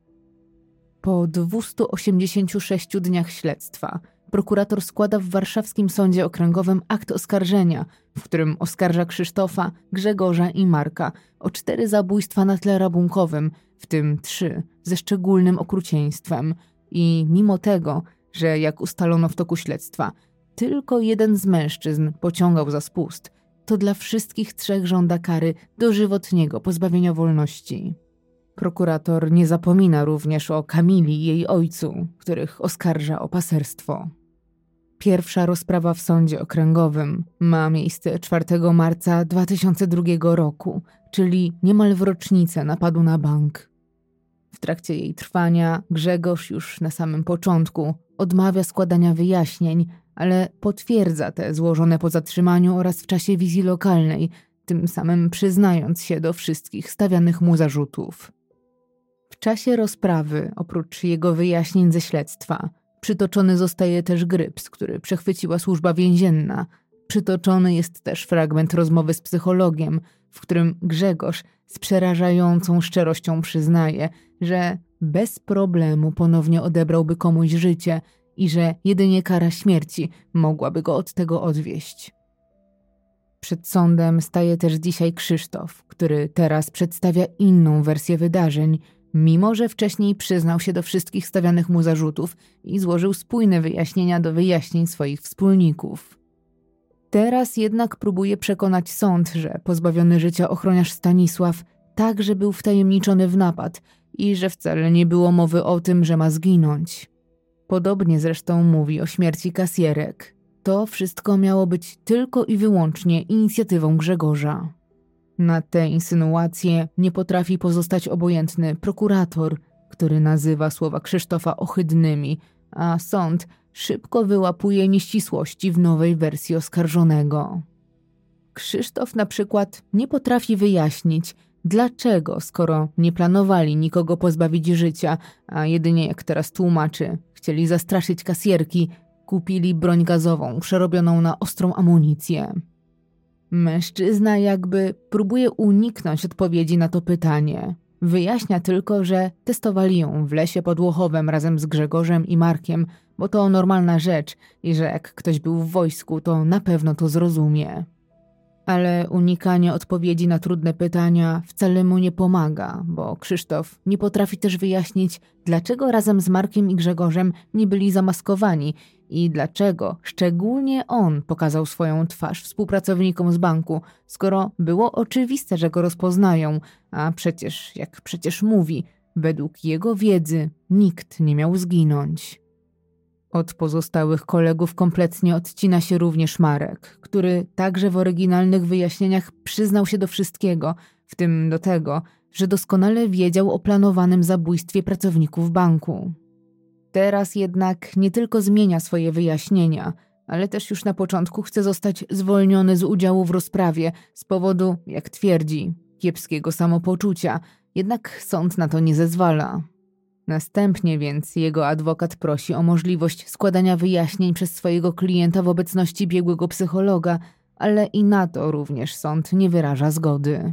Po dwustu osiemdziesięciu sześciu dniach śledztwa prokurator składa w warszawskim sądzie okręgowym akt oskarżenia, w którym oskarża Krzysztofa, Grzegorza i Marka o cztery zabójstwa na tle rabunkowym, w tym trzy ze szczególnym okrucieństwem. I mimo tego, że jak ustalono w toku śledztwa, tylko jeden z mężczyzn pociągał za spust, to dla wszystkich trzech żąda kary dożywotniego pozbawienia wolności. Prokurator nie zapomina również o Kamili i jej ojcu, których oskarża o paserstwo. Pierwsza rozprawa w sądzie okręgowym ma miejsce czwartego marca dwa tysiące drugiego roku, czyli niemal w rocznicę napadu na bank. W trakcie jej trwania Grzegorz już na samym początku odmawia składania wyjaśnień, ale potwierdza te złożone po zatrzymaniu oraz w czasie wizji lokalnej, tym samym przyznając się do wszystkich stawianych mu zarzutów. W czasie rozprawy, oprócz jego wyjaśnień ze śledztwa, przytoczony zostaje też gryps, który przechwyciła służba więzienna. Przytoczony jest też fragment rozmowy z psychologiem, w którym Grzegorz z przerażającą szczerością przyznaje, że bez problemu ponownie odebrałby komuś życie i że jedynie kara śmierci mogłaby go od tego odwieść. Przed sądem staje też dzisiaj Krzysztof, który teraz przedstawia inną wersję wydarzeń, mimo że wcześniej przyznał się do wszystkich stawianych mu zarzutów i złożył spójne wyjaśnienia do wyjaśnień swoich wspólników. Teraz jednak próbuje przekonać sąd, że pozbawiony życia ochroniarz Stanisław także był wtajemniczony w napad i że wcale nie było mowy o tym, że ma zginąć. Podobnie zresztą mówi o śmierci kasjerek. To wszystko miało być tylko i wyłącznie inicjatywą Grzegorza. Na te insynuacje nie potrafi pozostać obojętny prokurator, który nazywa słowa Krzysztofa ohydnymi, a sąd szybko wyłapuje nieścisłości w nowej wersji oskarżonego. Krzysztof na przykład nie potrafi wyjaśnić, dlaczego, skoro nie planowali nikogo pozbawić życia, a jedynie, jak teraz tłumaczy, chcieli zastraszyć kasjerki, kupili broń gazową przerobioną na ostrą amunicję. Mężczyzna jakby próbuje uniknąć odpowiedzi na to pytanie. Wyjaśnia tylko, że testowali ją w lesie pod Łochowem razem z Grzegorzem i Markiem, bo to normalna rzecz i że jak ktoś był w wojsku, to na pewno to zrozumie. Ale unikanie odpowiedzi na trudne pytania wcale mu nie pomaga, bo Krzysztof nie potrafi też wyjaśnić, dlaczego razem z Markiem i Grzegorzem nie byli zamaskowani i dlaczego szczególnie on pokazał swoją twarz współpracownikom z banku, skoro było oczywiste, że go rozpoznają, a przecież, jak przecież mówi, według jego wiedzy nikt nie miał zginąć. Od pozostałych kolegów kompletnie odcina się również Marek, który także w oryginalnych wyjaśnieniach przyznał się do wszystkiego, w tym do tego, że doskonale wiedział o planowanym zabójstwie pracowników banku. Teraz jednak nie tylko zmienia swoje wyjaśnienia, ale też już na początku chce zostać zwolniony z udziału w rozprawie z powodu, jak twierdzi, kiepskiego samopoczucia, jednak sąd na to nie zezwala. Następnie więc jego adwokat prosi o możliwość składania wyjaśnień przez swojego klienta w obecności biegłego psychologa, ale i na to również sąd nie wyraża zgody.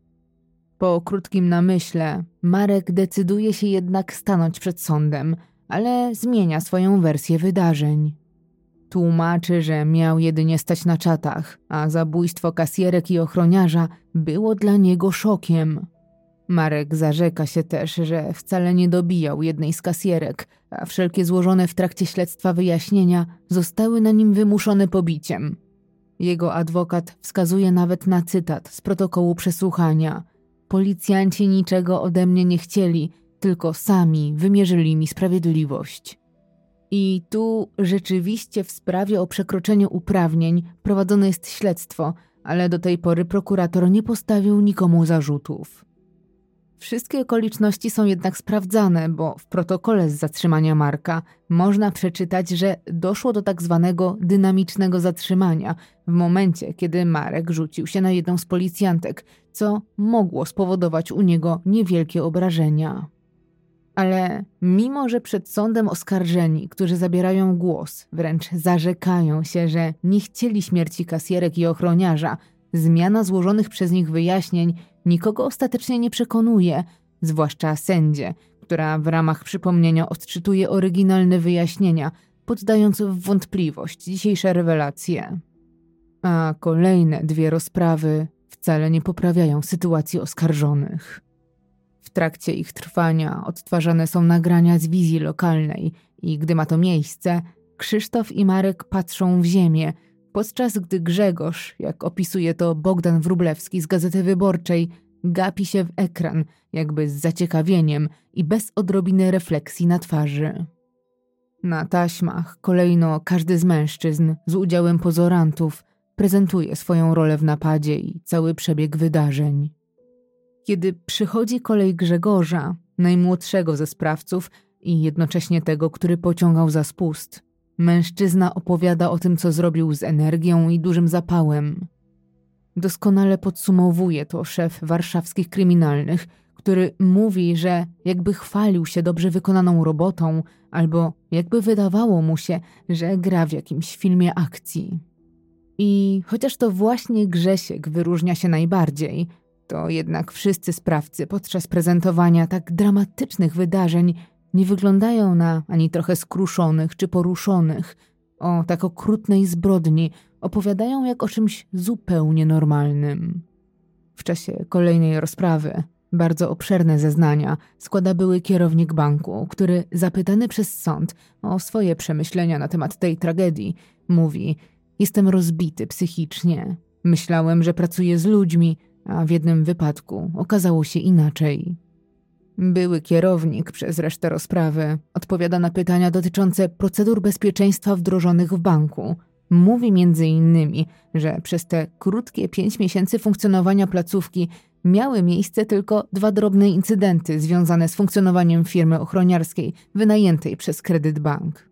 Po krótkim namyśle Marek decyduje się jednak stanąć przed sądem, ale zmienia swoją wersję wydarzeń. Tłumaczy, że miał jedynie stać na czatach, a zabójstwo kasjerek i ochroniarza było dla niego szokiem. Marek zarzeka się też, że wcale nie dobijał jednej z kasjerek, a wszelkie złożone w trakcie śledztwa wyjaśnienia zostały na nim wymuszone pobiciem. Jego adwokat wskazuje nawet na cytat z protokołu przesłuchania. Policjanci niczego ode mnie nie chcieli, tylko sami wymierzyli mi sprawiedliwość. I tu rzeczywiście w sprawie o przekroczenie uprawnień prowadzone jest śledztwo, ale do tej pory prokurator nie postawił nikomu zarzutów. Wszystkie okoliczności są jednak sprawdzane, bo w protokole z zatrzymania Marka można przeczytać, że doszło do tak zwanego dynamicznego zatrzymania w momencie, kiedy Marek rzucił się na jedną z policjantek, co mogło spowodować u niego niewielkie obrażenia. Ale mimo, że przed sądem oskarżeni, którzy zabierają głos, wręcz zarzekają się, że nie chcieli śmierci kasjerek i ochroniarza, zmiana złożonych przez nich wyjaśnień nikogo ostatecznie nie przekonuje, zwłaszcza sędzię, która w ramach przypomnienia odczytuje oryginalne wyjaśnienia, poddając w wątpliwość dzisiejsze rewelacje. A kolejne dwie rozprawy wcale nie poprawiają sytuacji oskarżonych. W trakcie ich trwania odtwarzane są nagrania z wizji lokalnej i gdy ma to miejsce, Krzysztof i Marek patrzą w ziemię, podczas gdy Grzegorz, jak opisuje to Bogdan Wróblewski z Gazety Wyborczej, gapi się w ekran, jakby z zaciekawieniem i bez odrobiny refleksji na twarzy. Na taśmach kolejno każdy z mężczyzn z udziałem pozorantów prezentuje swoją rolę w napadzie i cały przebieg wydarzeń. Kiedy przychodzi kolej Grzegorza, najmłodszego ze sprawców i jednocześnie tego, który pociągał za spust, mężczyzna opowiada o tym, co zrobił z energią i dużym zapałem. Doskonale podsumowuje to szef warszawskich kryminalnych, który mówi, że jakby chwalił się dobrze wykonaną robotą, albo jakby wydawało mu się, że gra w jakimś filmie akcji. I chociaż to właśnie Grzesiek wyróżnia się najbardziej, to jednak wszyscy sprawcy podczas prezentowania tak dramatycznych wydarzeń nie wyglądają na ani trochę skruszonych czy poruszonych. O tak okrutnej zbrodni opowiadają jak o czymś zupełnie normalnym. W czasie kolejnej rozprawy bardzo obszerne zeznania składa były kierownik banku, który zapytany przez sąd o swoje przemyślenia na temat tej tragedii, mówi: jestem rozbity psychicznie. Myślałem, że pracuję z ludźmi, a w jednym wypadku okazało się inaczej. Były kierownik przez resztę rozprawy odpowiada na pytania dotyczące procedur bezpieczeństwa wdrożonych w banku. Mówi między innymi, że przez te krótkie pięć miesięcy funkcjonowania placówki miały miejsce tylko dwa drobne incydenty związane z funkcjonowaniem firmy ochroniarskiej wynajętej przez Kredyt Bank.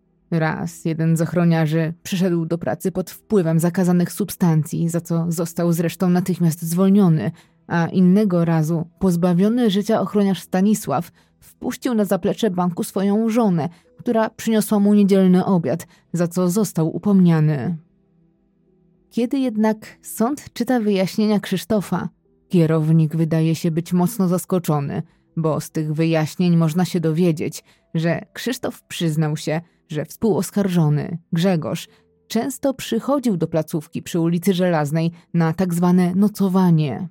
Raz jeden z ochroniarzy przyszedł do pracy pod wpływem zakazanych substancji, za co został zresztą natychmiast zwolniony, a innego razu pozbawiony życia ochroniarz Stanisław wpuścił na zaplecze banku swoją żonę, która przyniosła mu niedzielny obiad, za co został upomniany. Kiedy jednak sąd czyta wyjaśnienia Krzysztofa, kierownik wydaje się być mocno zaskoczony, bo z tych wyjaśnień można się dowiedzieć, że Krzysztof przyznał się, że współoskarżony, Grzegorz, często przychodził do placówki przy ulicy Żelaznej na tak zwane nocowanie.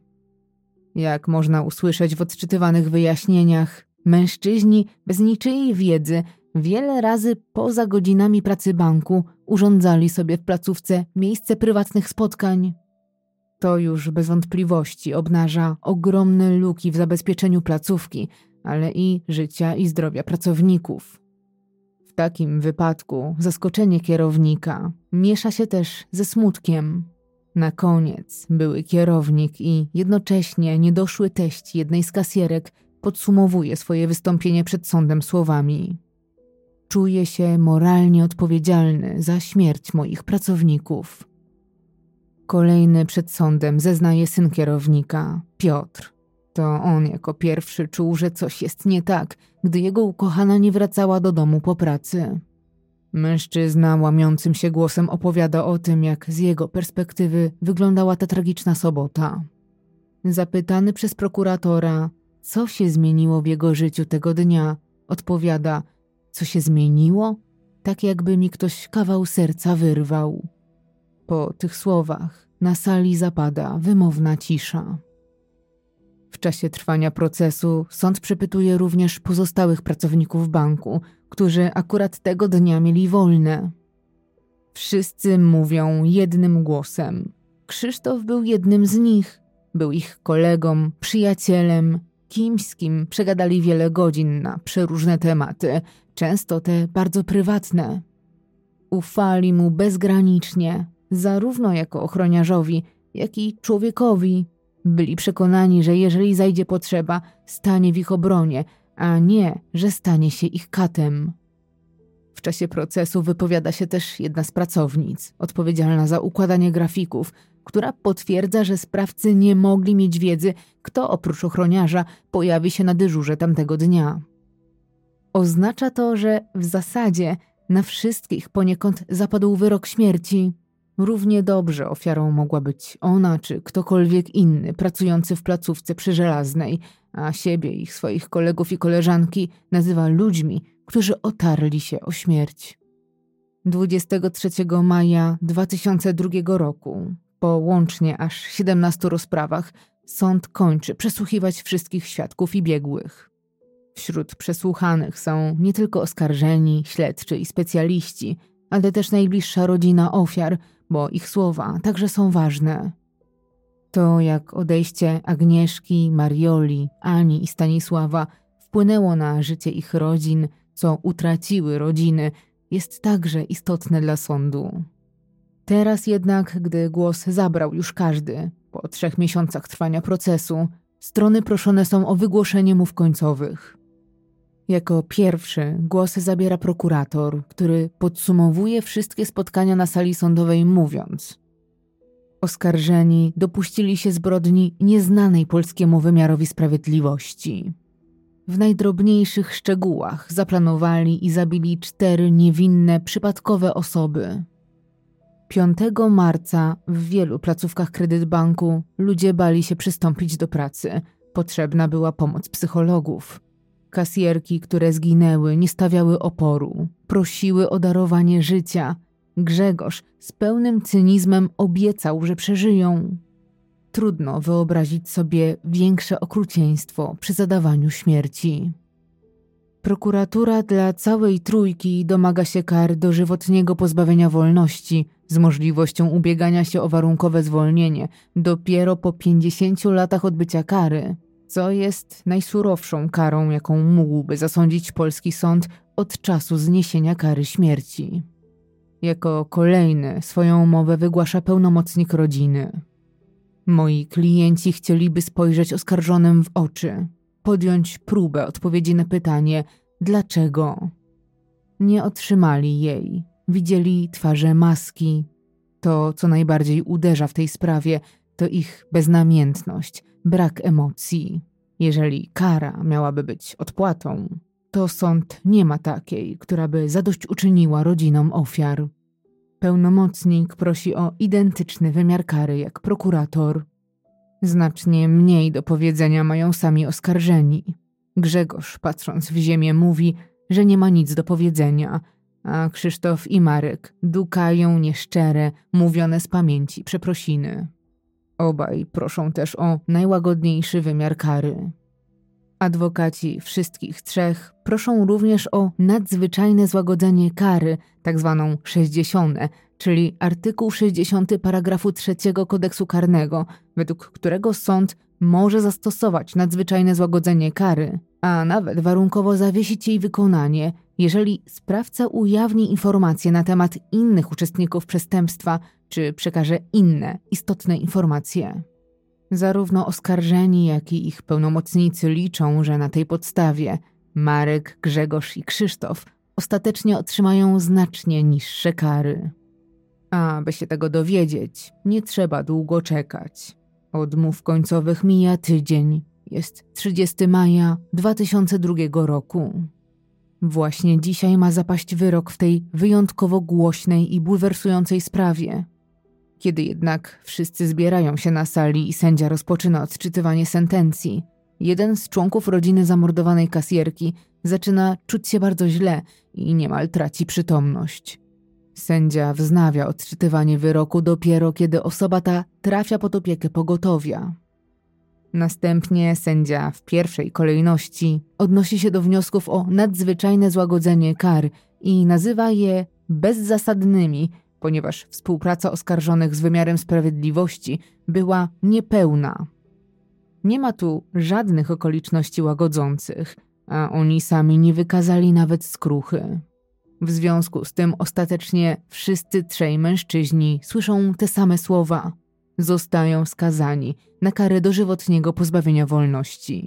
Jak można usłyszeć w odczytywanych wyjaśnieniach, mężczyźni bez niczyjej wiedzy wiele razy poza godzinami pracy banku urządzali sobie w placówce miejsce prywatnych spotkań. To już bez wątpliwości obnaża ogromne luki w zabezpieczeniu placówki, ale i życia i zdrowia pracowników. W takim wypadku zaskoczenie kierownika miesza się też ze smutkiem. Na koniec były kierownik i jednocześnie niedoszły teść jednej z kasjerek podsumowuje swoje wystąpienie przed sądem słowami: czuję się moralnie odpowiedzialny za śmierć moich pracowników. Kolejny przed sądem zeznaje syn kierownika, Piotr. To on jako pierwszy czuł, że coś jest nie tak, gdy jego ukochana nie wracała do domu po pracy. Mężczyzna łamiącym się głosem opowiada o tym, jak z jego perspektywy wyglądała ta tragiczna sobota. Zapytany przez prokuratora, co się zmieniło w jego życiu tego dnia, odpowiada: co się zmieniło? Tak jakby mi ktoś kawał serca wyrwał. Po tych słowach na sali zapada wymowna cisza. W czasie trwania procesu sąd przepytuje również pozostałych pracowników banku, którzy akurat tego dnia mieli wolne. Wszyscy mówią jednym głosem. Krzysztof był jednym z nich. Był ich kolegą, przyjacielem, kimś, z kim przegadali wiele godzin na przeróżne tematy, często te bardzo prywatne. Ufali mu bezgranicznie, zarówno jako ochroniarzowi, jak i człowiekowi. Byli przekonani, że jeżeli zajdzie potrzeba, stanie w ich obronie, a nie, że stanie się ich katem. W czasie procesu wypowiada się też jedna z pracownic, odpowiedzialna za układanie grafików, która potwierdza, że sprawcy nie mogli mieć wiedzy, kto oprócz ochroniarza pojawi się na dyżurze tamtego dnia. Oznacza to, że w zasadzie na wszystkich poniekąd zapadł wyrok śmierci. Równie dobrze ofiarą mogła być ona czy ktokolwiek inny pracujący w placówce przy Żelaznej, a siebie i swoich kolegów i koleżanki nazywa ludźmi, którzy otarli się o śmierć. dwudziestego trzeciego maja dwa tysiące drugiego roku, po łącznie aż siedemnastu rozprawach, sąd kończy przesłuchiwać wszystkich świadków i biegłych. Wśród przesłuchanych są nie tylko oskarżeni, śledczy i specjaliści, ale też najbliższa rodzina ofiar, bo ich słowa także są ważne. To, jak odejście Agnieszki, Marioli, Ani i Stanisława wpłynęło na życie ich rodzin, co utraciły rodziny, jest także istotne dla sądu. Teraz jednak, gdy głos zabrał już każdy, po trzech miesiącach trwania procesu, strony proszone są o wygłoszenie mów końcowych. Jako pierwszy głos zabiera prokurator, który podsumowuje wszystkie spotkania na sali sądowej mówiąc: oskarżeni dopuścili się zbrodni nieznanej polskiemu wymiarowi sprawiedliwości. W najdrobniejszych szczegółach zaplanowali i zabili cztery niewinne, przypadkowe osoby. piątego marca w wielu placówkach Kredytbanku ludzie bali się przystąpić do pracy. Potrzebna była pomoc psychologów. Kasjerki, które zginęły, nie stawiały oporu. Prosiły o darowanie życia. Grzegorz z pełnym cynizmem obiecał, że przeżyją. Trudno wyobrazić sobie większe okrucieństwo przy zadawaniu śmierci. Prokuratura dla całej trójki domaga się kar dożywotniego pozbawienia wolności z możliwością ubiegania się o warunkowe zwolnienie dopiero po pięćdziesięciu latach odbycia kary, co jest najsurowszą karą, jaką mógłby zasądzić polski sąd od czasu zniesienia kary śmierci. Jako kolejny swoją mowę wygłasza pełnomocnik rodziny. Moi klienci chcieliby spojrzeć oskarżonym w oczy, podjąć próbę odpowiedzi na pytanie dlaczego. Nie otrzymali jej, widzieli twarze maski. To, co najbardziej uderza w tej sprawie, to ich beznamiętność, brak emocji. Jeżeli kara miałaby być odpłatą, to sąd nie ma takiej, która by zadośćuczyniła rodzinom ofiar. Pełnomocnik prosi o identyczny wymiar kary jak prokurator. Znacznie mniej do powiedzenia mają sami oskarżeni. Grzegorz, patrząc w ziemię, mówi, że nie ma nic do powiedzenia, a Krzysztof i Marek dukają nieszczere, mówione z pamięci przeprosiny. Obaj proszą też o najłagodniejszy wymiar kary. Adwokaci wszystkich trzech proszą również o nadzwyczajne złagodzenie kary, tak zwaną sześćdziesiątkę, czyli artykuł sześćdziesiąty paragrafu trzeciego kodeksu karnego, według którego sąd może zastosować nadzwyczajne złagodzenie kary, a nawet warunkowo zawiesić jej wykonanie, jeżeli sprawca ujawni informacje na temat innych uczestników przestępstwa czy przekaże inne istotne informacje. Zarówno oskarżeni, jak i ich pełnomocnicy liczą, że na tej podstawie Marek, Grzegorz i Krzysztof ostatecznie otrzymają znacznie niższe kary. A by się tego dowiedzieć, nie trzeba długo czekać. Od mów końcowych mija tydzień. Jest trzydziestego maja dwa tysiące drugiego roku. Właśnie dzisiaj ma zapaść wyrok w tej wyjątkowo głośnej i bulwersującej sprawie. Kiedy jednak wszyscy zbierają się na sali i sędzia rozpoczyna odczytywanie sentencji, jeden z członków rodziny zamordowanej kasjerki zaczyna czuć się bardzo źle i niemal traci przytomność. Sędzia wznawia odczytywanie wyroku dopiero kiedy osoba ta trafia pod opiekę pogotowia. Następnie sędzia w pierwszej kolejności odnosi się do wniosków o nadzwyczajne złagodzenie kar i nazywa je bezzasadnymi, ponieważ współpraca oskarżonych z wymiarem sprawiedliwości była niepełna. Nie ma tu żadnych okoliczności łagodzących, a oni sami nie wykazali nawet skruchy. W związku z tym ostatecznie wszyscy trzej mężczyźni słyszą te same słowa. zostają skazani na karę dożywotniego pozbawienia wolności.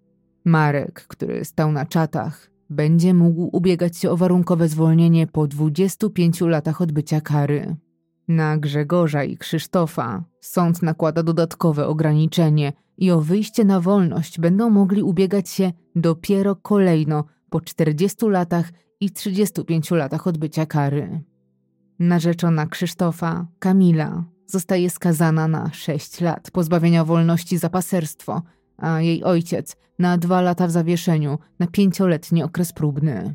Marek, który stał na czatach, będzie mógł ubiegać się o warunkowe zwolnienie po dwudziestu pięciu latach odbycia kary. Na Grzegorza i Krzysztofa sąd nakłada dodatkowe ograniczenie i o wyjście na wolność będą mogli ubiegać się dopiero kolejno po czterdziestu latach i trzydziestu pięciu latach odbycia kary. Narzeczona Krzysztofa, Kamila, zostaje skazana na sześć lat pozbawienia wolności za paserstwo, a jej ojciec na dwa lata w zawieszeniu na pięcioletni okres próbny.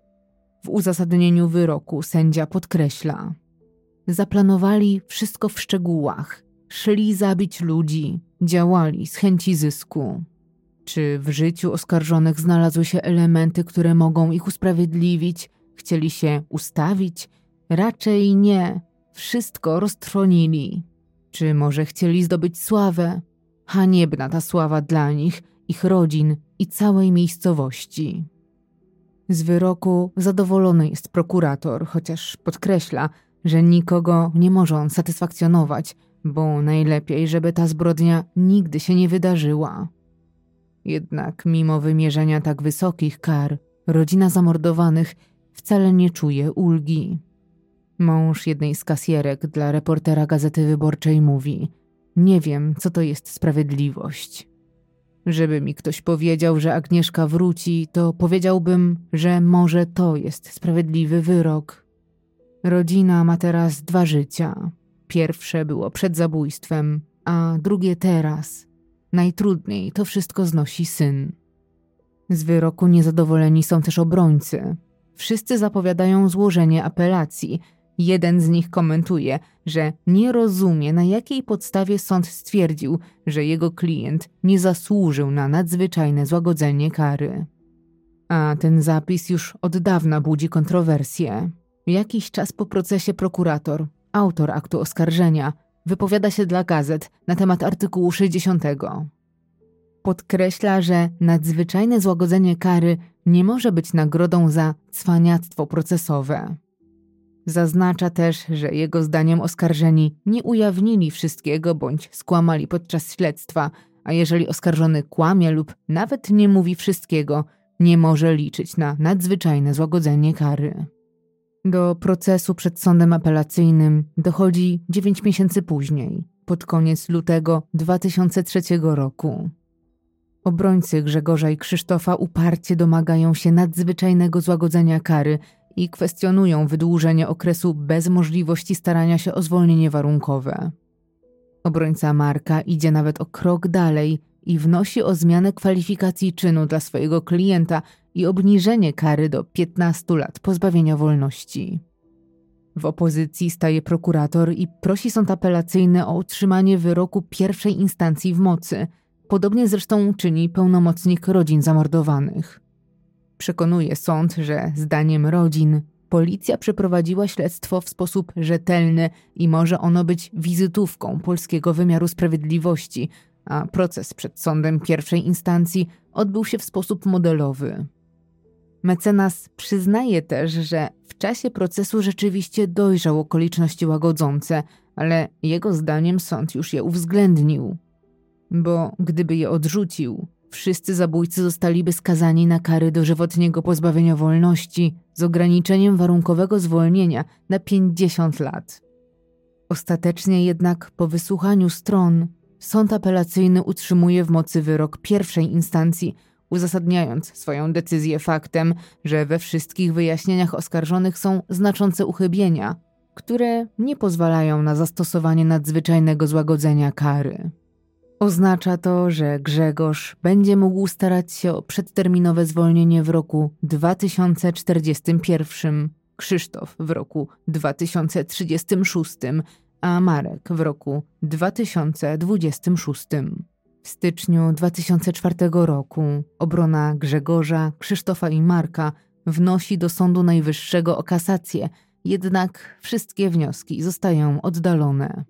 W uzasadnieniu wyroku sędzia podkreśla: zaplanowali wszystko w szczegółach, szli zabić ludzi, działali z chęci zysku. Czy w życiu oskarżonych znalazły się elementy, które mogą ich usprawiedliwić? Chcieli się ustawić? Raczej nie. Wszystko roztrwonili. Czy może chcieli zdobyć sławę? Haniebna ta sława dla nich, ich rodzin i całej miejscowości. Z wyroku zadowolony jest prokurator, chociaż podkreśla, że nikogo nie może on satysfakcjonować, bo najlepiej, żeby ta zbrodnia nigdy się nie wydarzyła. Jednak mimo wymierzenia tak wysokich kar, rodzina zamordowanych wcale nie czuje ulgi. Mąż jednej z kasjerek dla reportera Gazety Wyborczej mówi: nie wiem, co to jest sprawiedliwość. Żeby mi ktoś powiedział, że Agnieszka wróci, to powiedziałbym, że może to jest sprawiedliwy wyrok. Rodzina ma teraz dwa życia. Pierwsze było przed zabójstwem, a drugie teraz. Najtrudniej to wszystko znosi syn. Z wyroku niezadowoleni są też obrońcy. Wszyscy zapowiadają złożenie apelacji. Jeden z nich komentuje, że nie rozumie, na jakiej podstawie sąd stwierdził, że jego klient nie zasłużył na nadzwyczajne złagodzenie kary. A ten zapis już od dawna budzi kontrowersje. Jakiś czas po procesie prokurator, autor aktu oskarżenia, wypowiada się dla gazet na temat artykułu sześćdziesiątego. Podkreśla, że nadzwyczajne złagodzenie kary nie może być nagrodą za cwaniactwo procesowe. Zaznacza też, że jego zdaniem oskarżeni nie ujawnili wszystkiego bądź skłamali podczas śledztwa, a jeżeli oskarżony kłamie lub nawet nie mówi wszystkiego, nie może liczyć na nadzwyczajne złagodzenie kary. Do procesu przed sądem apelacyjnym dochodzi dziewięć miesięcy później, pod koniec lutego dwa tysiące trzeciego roku. Obrońcy Grzegorza i Krzysztofa uparcie domagają się nadzwyczajnego złagodzenia kary i kwestionują wydłużenie okresu bez możliwości starania się o zwolnienie warunkowe. Obrońca Marka idzie nawet o krok dalej i wnosi o zmianę kwalifikacji czynu dla swojego klienta i obniżenie kary do piętnastu lat pozbawienia wolności. W opozycji staje prokurator i prosi sąd apelacyjny o utrzymanie wyroku pierwszej instancji w mocy. Podobnie zresztą czyni pełnomocnik rodzin zamordowanych. Przekonuje sąd, że zdaniem rodzin policja przeprowadziła śledztwo w sposób rzetelny i może ono być wizytówką polskiego wymiaru sprawiedliwości, a proces przed sądem pierwszej instancji odbył się w sposób modelowy. Mecenas przyznaje też, że w czasie procesu rzeczywiście dojrzał okoliczności łagodzące, ale jego zdaniem sąd już je uwzględnił. Bo gdyby je odrzucił, wszyscy zabójcy zostaliby skazani na kary dożywotniego pozbawienia wolności z ograniczeniem warunkowego zwolnienia na pięćdziesiąt lat. Ostatecznie jednak po wysłuchaniu stron sąd apelacyjny utrzymuje w mocy wyrok pierwszej instancji, uzasadniając swoją decyzję faktem, że we wszystkich wyjaśnieniach oskarżonych są znaczące uchybienia, które nie pozwalają na zastosowanie nadzwyczajnego złagodzenia kary. Oznacza to, że Grzegorz będzie mógł starać się o przedterminowe zwolnienie w roku dwa tysiące czterdziestym pierwszym, Krzysztof w roku dwa tysiące trzydziestym szóstym, a Marek w roku dwa tysiące dwudziestym szóstym. W styczniu dwa tysiące czwartego roku obrona Grzegorza, Krzysztofa i Marka wnosi do Sądu Najwyższego o kasację, jednak wszystkie wnioski zostają oddalone.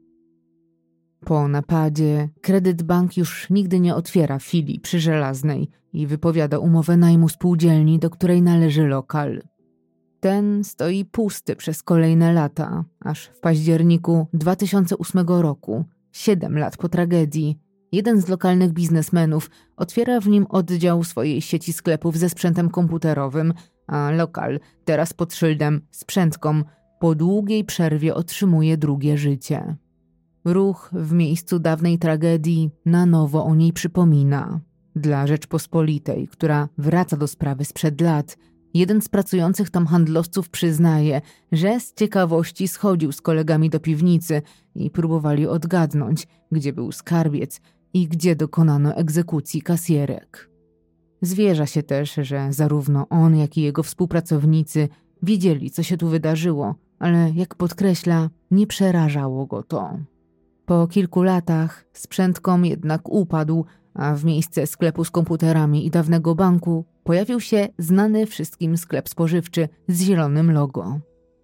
Po napadzie Kredytbank już nigdy nie otwiera filii przy Żelaznej i wypowiada umowę najmu spółdzielni, do której należy lokal. Ten stoi pusty przez kolejne lata, aż w październiku dwa tysiące ósmego roku siedem lat po tragedii, jeden z lokalnych biznesmenów otwiera w nim oddział swojej sieci sklepów ze sprzętem komputerowym, a lokal, teraz pod szyldem Sprzętkom, po długiej przerwie otrzymuje drugie życie. Ruch w miejscu dawnej tragedii na nowo o niej przypomina. Dla Rzeczpospolitej, która wraca do sprawy sprzed lat, jeden z pracujących tam handlowców przyznaje, że z ciekawości schodził z kolegami do piwnicy i próbowali odgadnąć, gdzie był skarbiec i gdzie dokonano egzekucji kasjerek. Zwierza się też, że zarówno on, jak i jego współpracownicy wiedzieli, co się tu wydarzyło, ale jak podkreśla, nie przerażało go to. Po kilku latach Sprzętkom jednak upadł, a w miejsce sklepu z komputerami i dawnego banku pojawił się znany wszystkim sklep spożywczy z zielonym logo.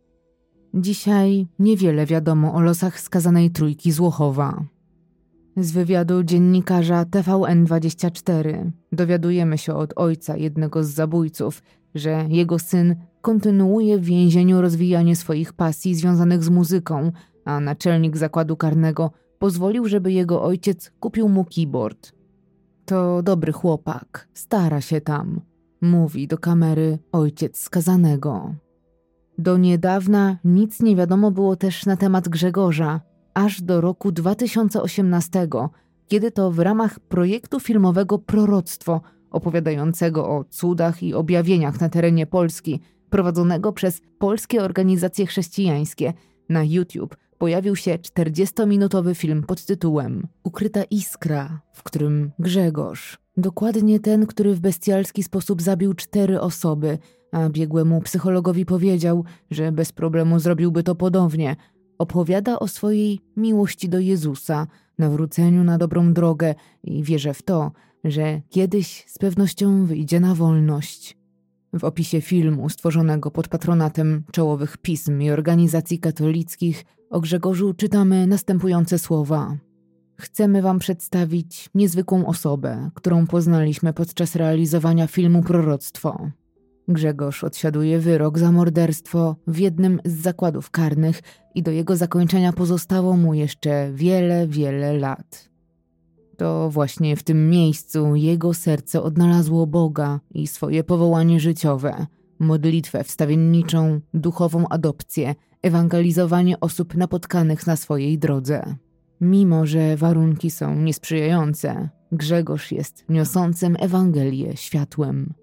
Dzisiaj niewiele wiadomo o losach skazanej trójki z Łochowa. Z wywiadu dziennikarza T V N dwadzieścia cztery dowiadujemy się od ojca jednego z zabójców, że jego syn kontynuuje w więzieniu rozwijanie swoich pasji związanych z muzyką, a naczelnik zakładu karnego pozwolił, żeby jego ojciec kupił mu keyboard. To dobry chłopak, stara się tam, mówi do kamery ojciec skazanego. Do niedawna nic nie wiadomo było też na temat Grzegorza, aż do roku dwa tysiące osiemnastego, kiedy to w ramach projektu filmowego Proroctwo, opowiadającego o cudach i objawieniach na terenie Polski, prowadzonego przez polskie organizacje chrześcijańskie, na YouTube pojawił się czterdziestominutowy film pod tytułem Ukryta iskra, w którym Grzegorz, dokładnie ten, który w bestialski sposób zabił cztery osoby, a biegłemu psychologowi powiedział, że bez problemu zrobiłby to ponownie, opowiada o swojej miłości do Jezusa, nawróceniu na dobrą drogę i wierzę w to, że kiedyś z pewnością wyjdzie na wolność. W opisie filmu stworzonego pod patronatem czołowych pism i organizacji katolickich o Grzegorzu czytamy następujące słowa. Chcemy wam przedstawić niezwykłą osobę, którą poznaliśmy podczas realizowania filmu Proroctwo. Grzegorz odsiaduje wyrok za morderstwo w jednym z zakładów karnych i do jego zakończenia pozostało mu jeszcze wiele, wiele lat. To właśnie w tym miejscu jego serce odnalazło Boga i swoje powołanie życiowe, modlitwę wstawienniczą, duchową adopcję, ewangelizowanie osób napotkanych na swojej drodze. Mimo że warunki są niesprzyjające, Grzegorz jest niosącym Ewangelię światłem.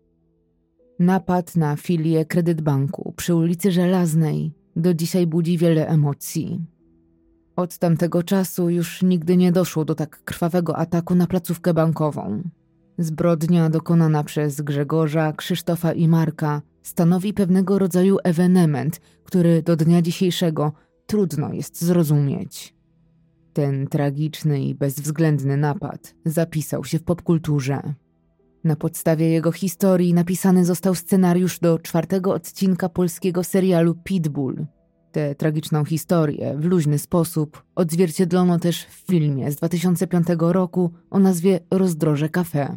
Napad na filię Kredytbanku przy ulicy Żelaznej do dzisiaj budzi wiele emocji. Od tamtego czasu już nigdy nie doszło do tak krwawego ataku na placówkę bankową. Zbrodnia dokonana przez Grzegorza, Krzysztofa i Marka stanowi pewnego rodzaju ewenement, który do dnia dzisiejszego trudno jest zrozumieć. Ten tragiczny i bezwzględny napad zapisał się w popkulturze. Na podstawie jego historii napisany został scenariusz do czwartego odcinka polskiego serialu Pitbull. Tę tragiczną historię w luźny sposób odzwierciedlono też w filmie z dwa tysiące piątego roku o nazwie Rozdroże Cafe.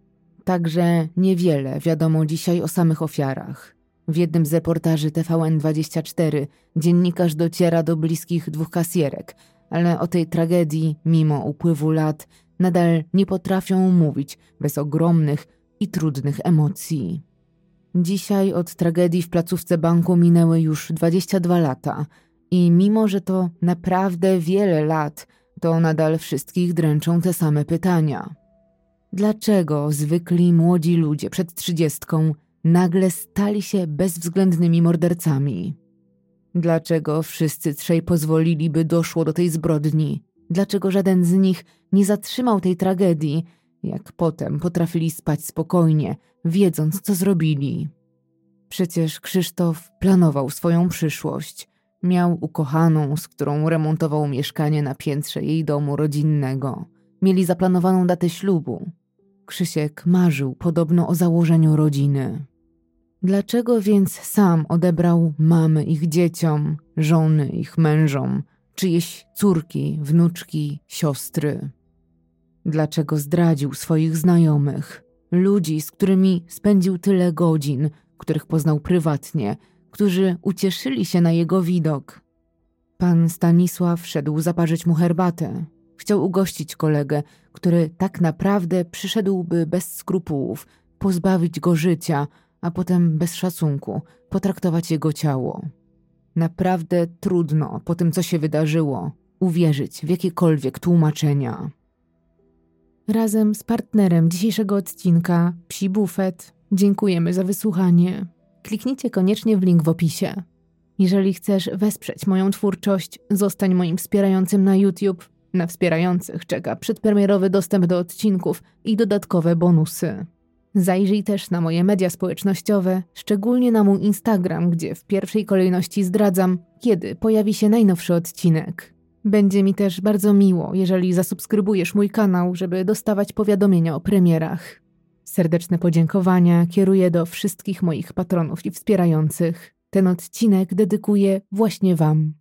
Także niewiele wiadomo dzisiaj o samych ofiarach. W jednym z reportaży T V N dwadzieścia cztery dziennikarz dociera do bliskich dwóch kasjerek, ale o tej tragedii, mimo upływu lat, nadal nie potrafią mówić bez ogromnych i trudnych emocji. Dzisiaj od tragedii w placówce banku minęły już dwadzieścia dwa lata i mimo, że to naprawdę wiele lat, to nadal wszystkich dręczą te same pytania. Dlaczego zwykli młodzi ludzie przed trzydziestką nagle stali się bezwzględnymi mordercami? Dlaczego wszyscy trzej pozwolili, by doszło do tej zbrodni? Dlaczego żaden z nich nie zatrzymał tej tragedii, jak potem potrafili spać spokojnie, wiedząc, co zrobili? Przecież Krzysztof planował swoją przyszłość. Miał ukochaną, z którą remontował mieszkanie na piętrze jej domu rodzinnego. Mieli zaplanowaną datę ślubu. Krzysiek marzył podobno o założeniu rodziny. Dlaczego więc sam odebrał mamy ich dzieciom, żony ich mężom, czyjeś córki, wnuczki, siostry? Dlaczego zdradził swoich znajomych, ludzi, z którymi spędził tyle godzin, których poznał prywatnie, którzy ucieszyli się na jego widok? Pan Stanisław szedł zaparzyć mu herbatę. Chciał ugościć kolegę, który tak naprawdę przyszedłby bez skrupułów, pozbawić go życia, a potem bez szacunku potraktować jego ciało. Naprawdę trudno po tym, co się wydarzyło, uwierzyć w jakiekolwiek tłumaczenia. Razem z partnerem dzisiejszego odcinka, Psi Bufet, dziękujemy za wysłuchanie. Kliknijcie koniecznie w link w opisie. Jeżeli chcesz wesprzeć moją twórczość, zostań moim wspierającym na YouTube. Na wspierających czeka przedpremierowy dostęp do odcinków i dodatkowe bonusy. Zajrzyj też na moje media społecznościowe, szczególnie na mój Instagram, gdzie w pierwszej kolejności zdradzam, kiedy pojawi się najnowszy odcinek. Będzie mi też bardzo miło, jeżeli zasubskrybujesz mój kanał, żeby dostawać powiadomienia o premierach. Serdeczne podziękowania kieruję do wszystkich moich patronów i wspierających. Ten odcinek dedykuję właśnie Wam.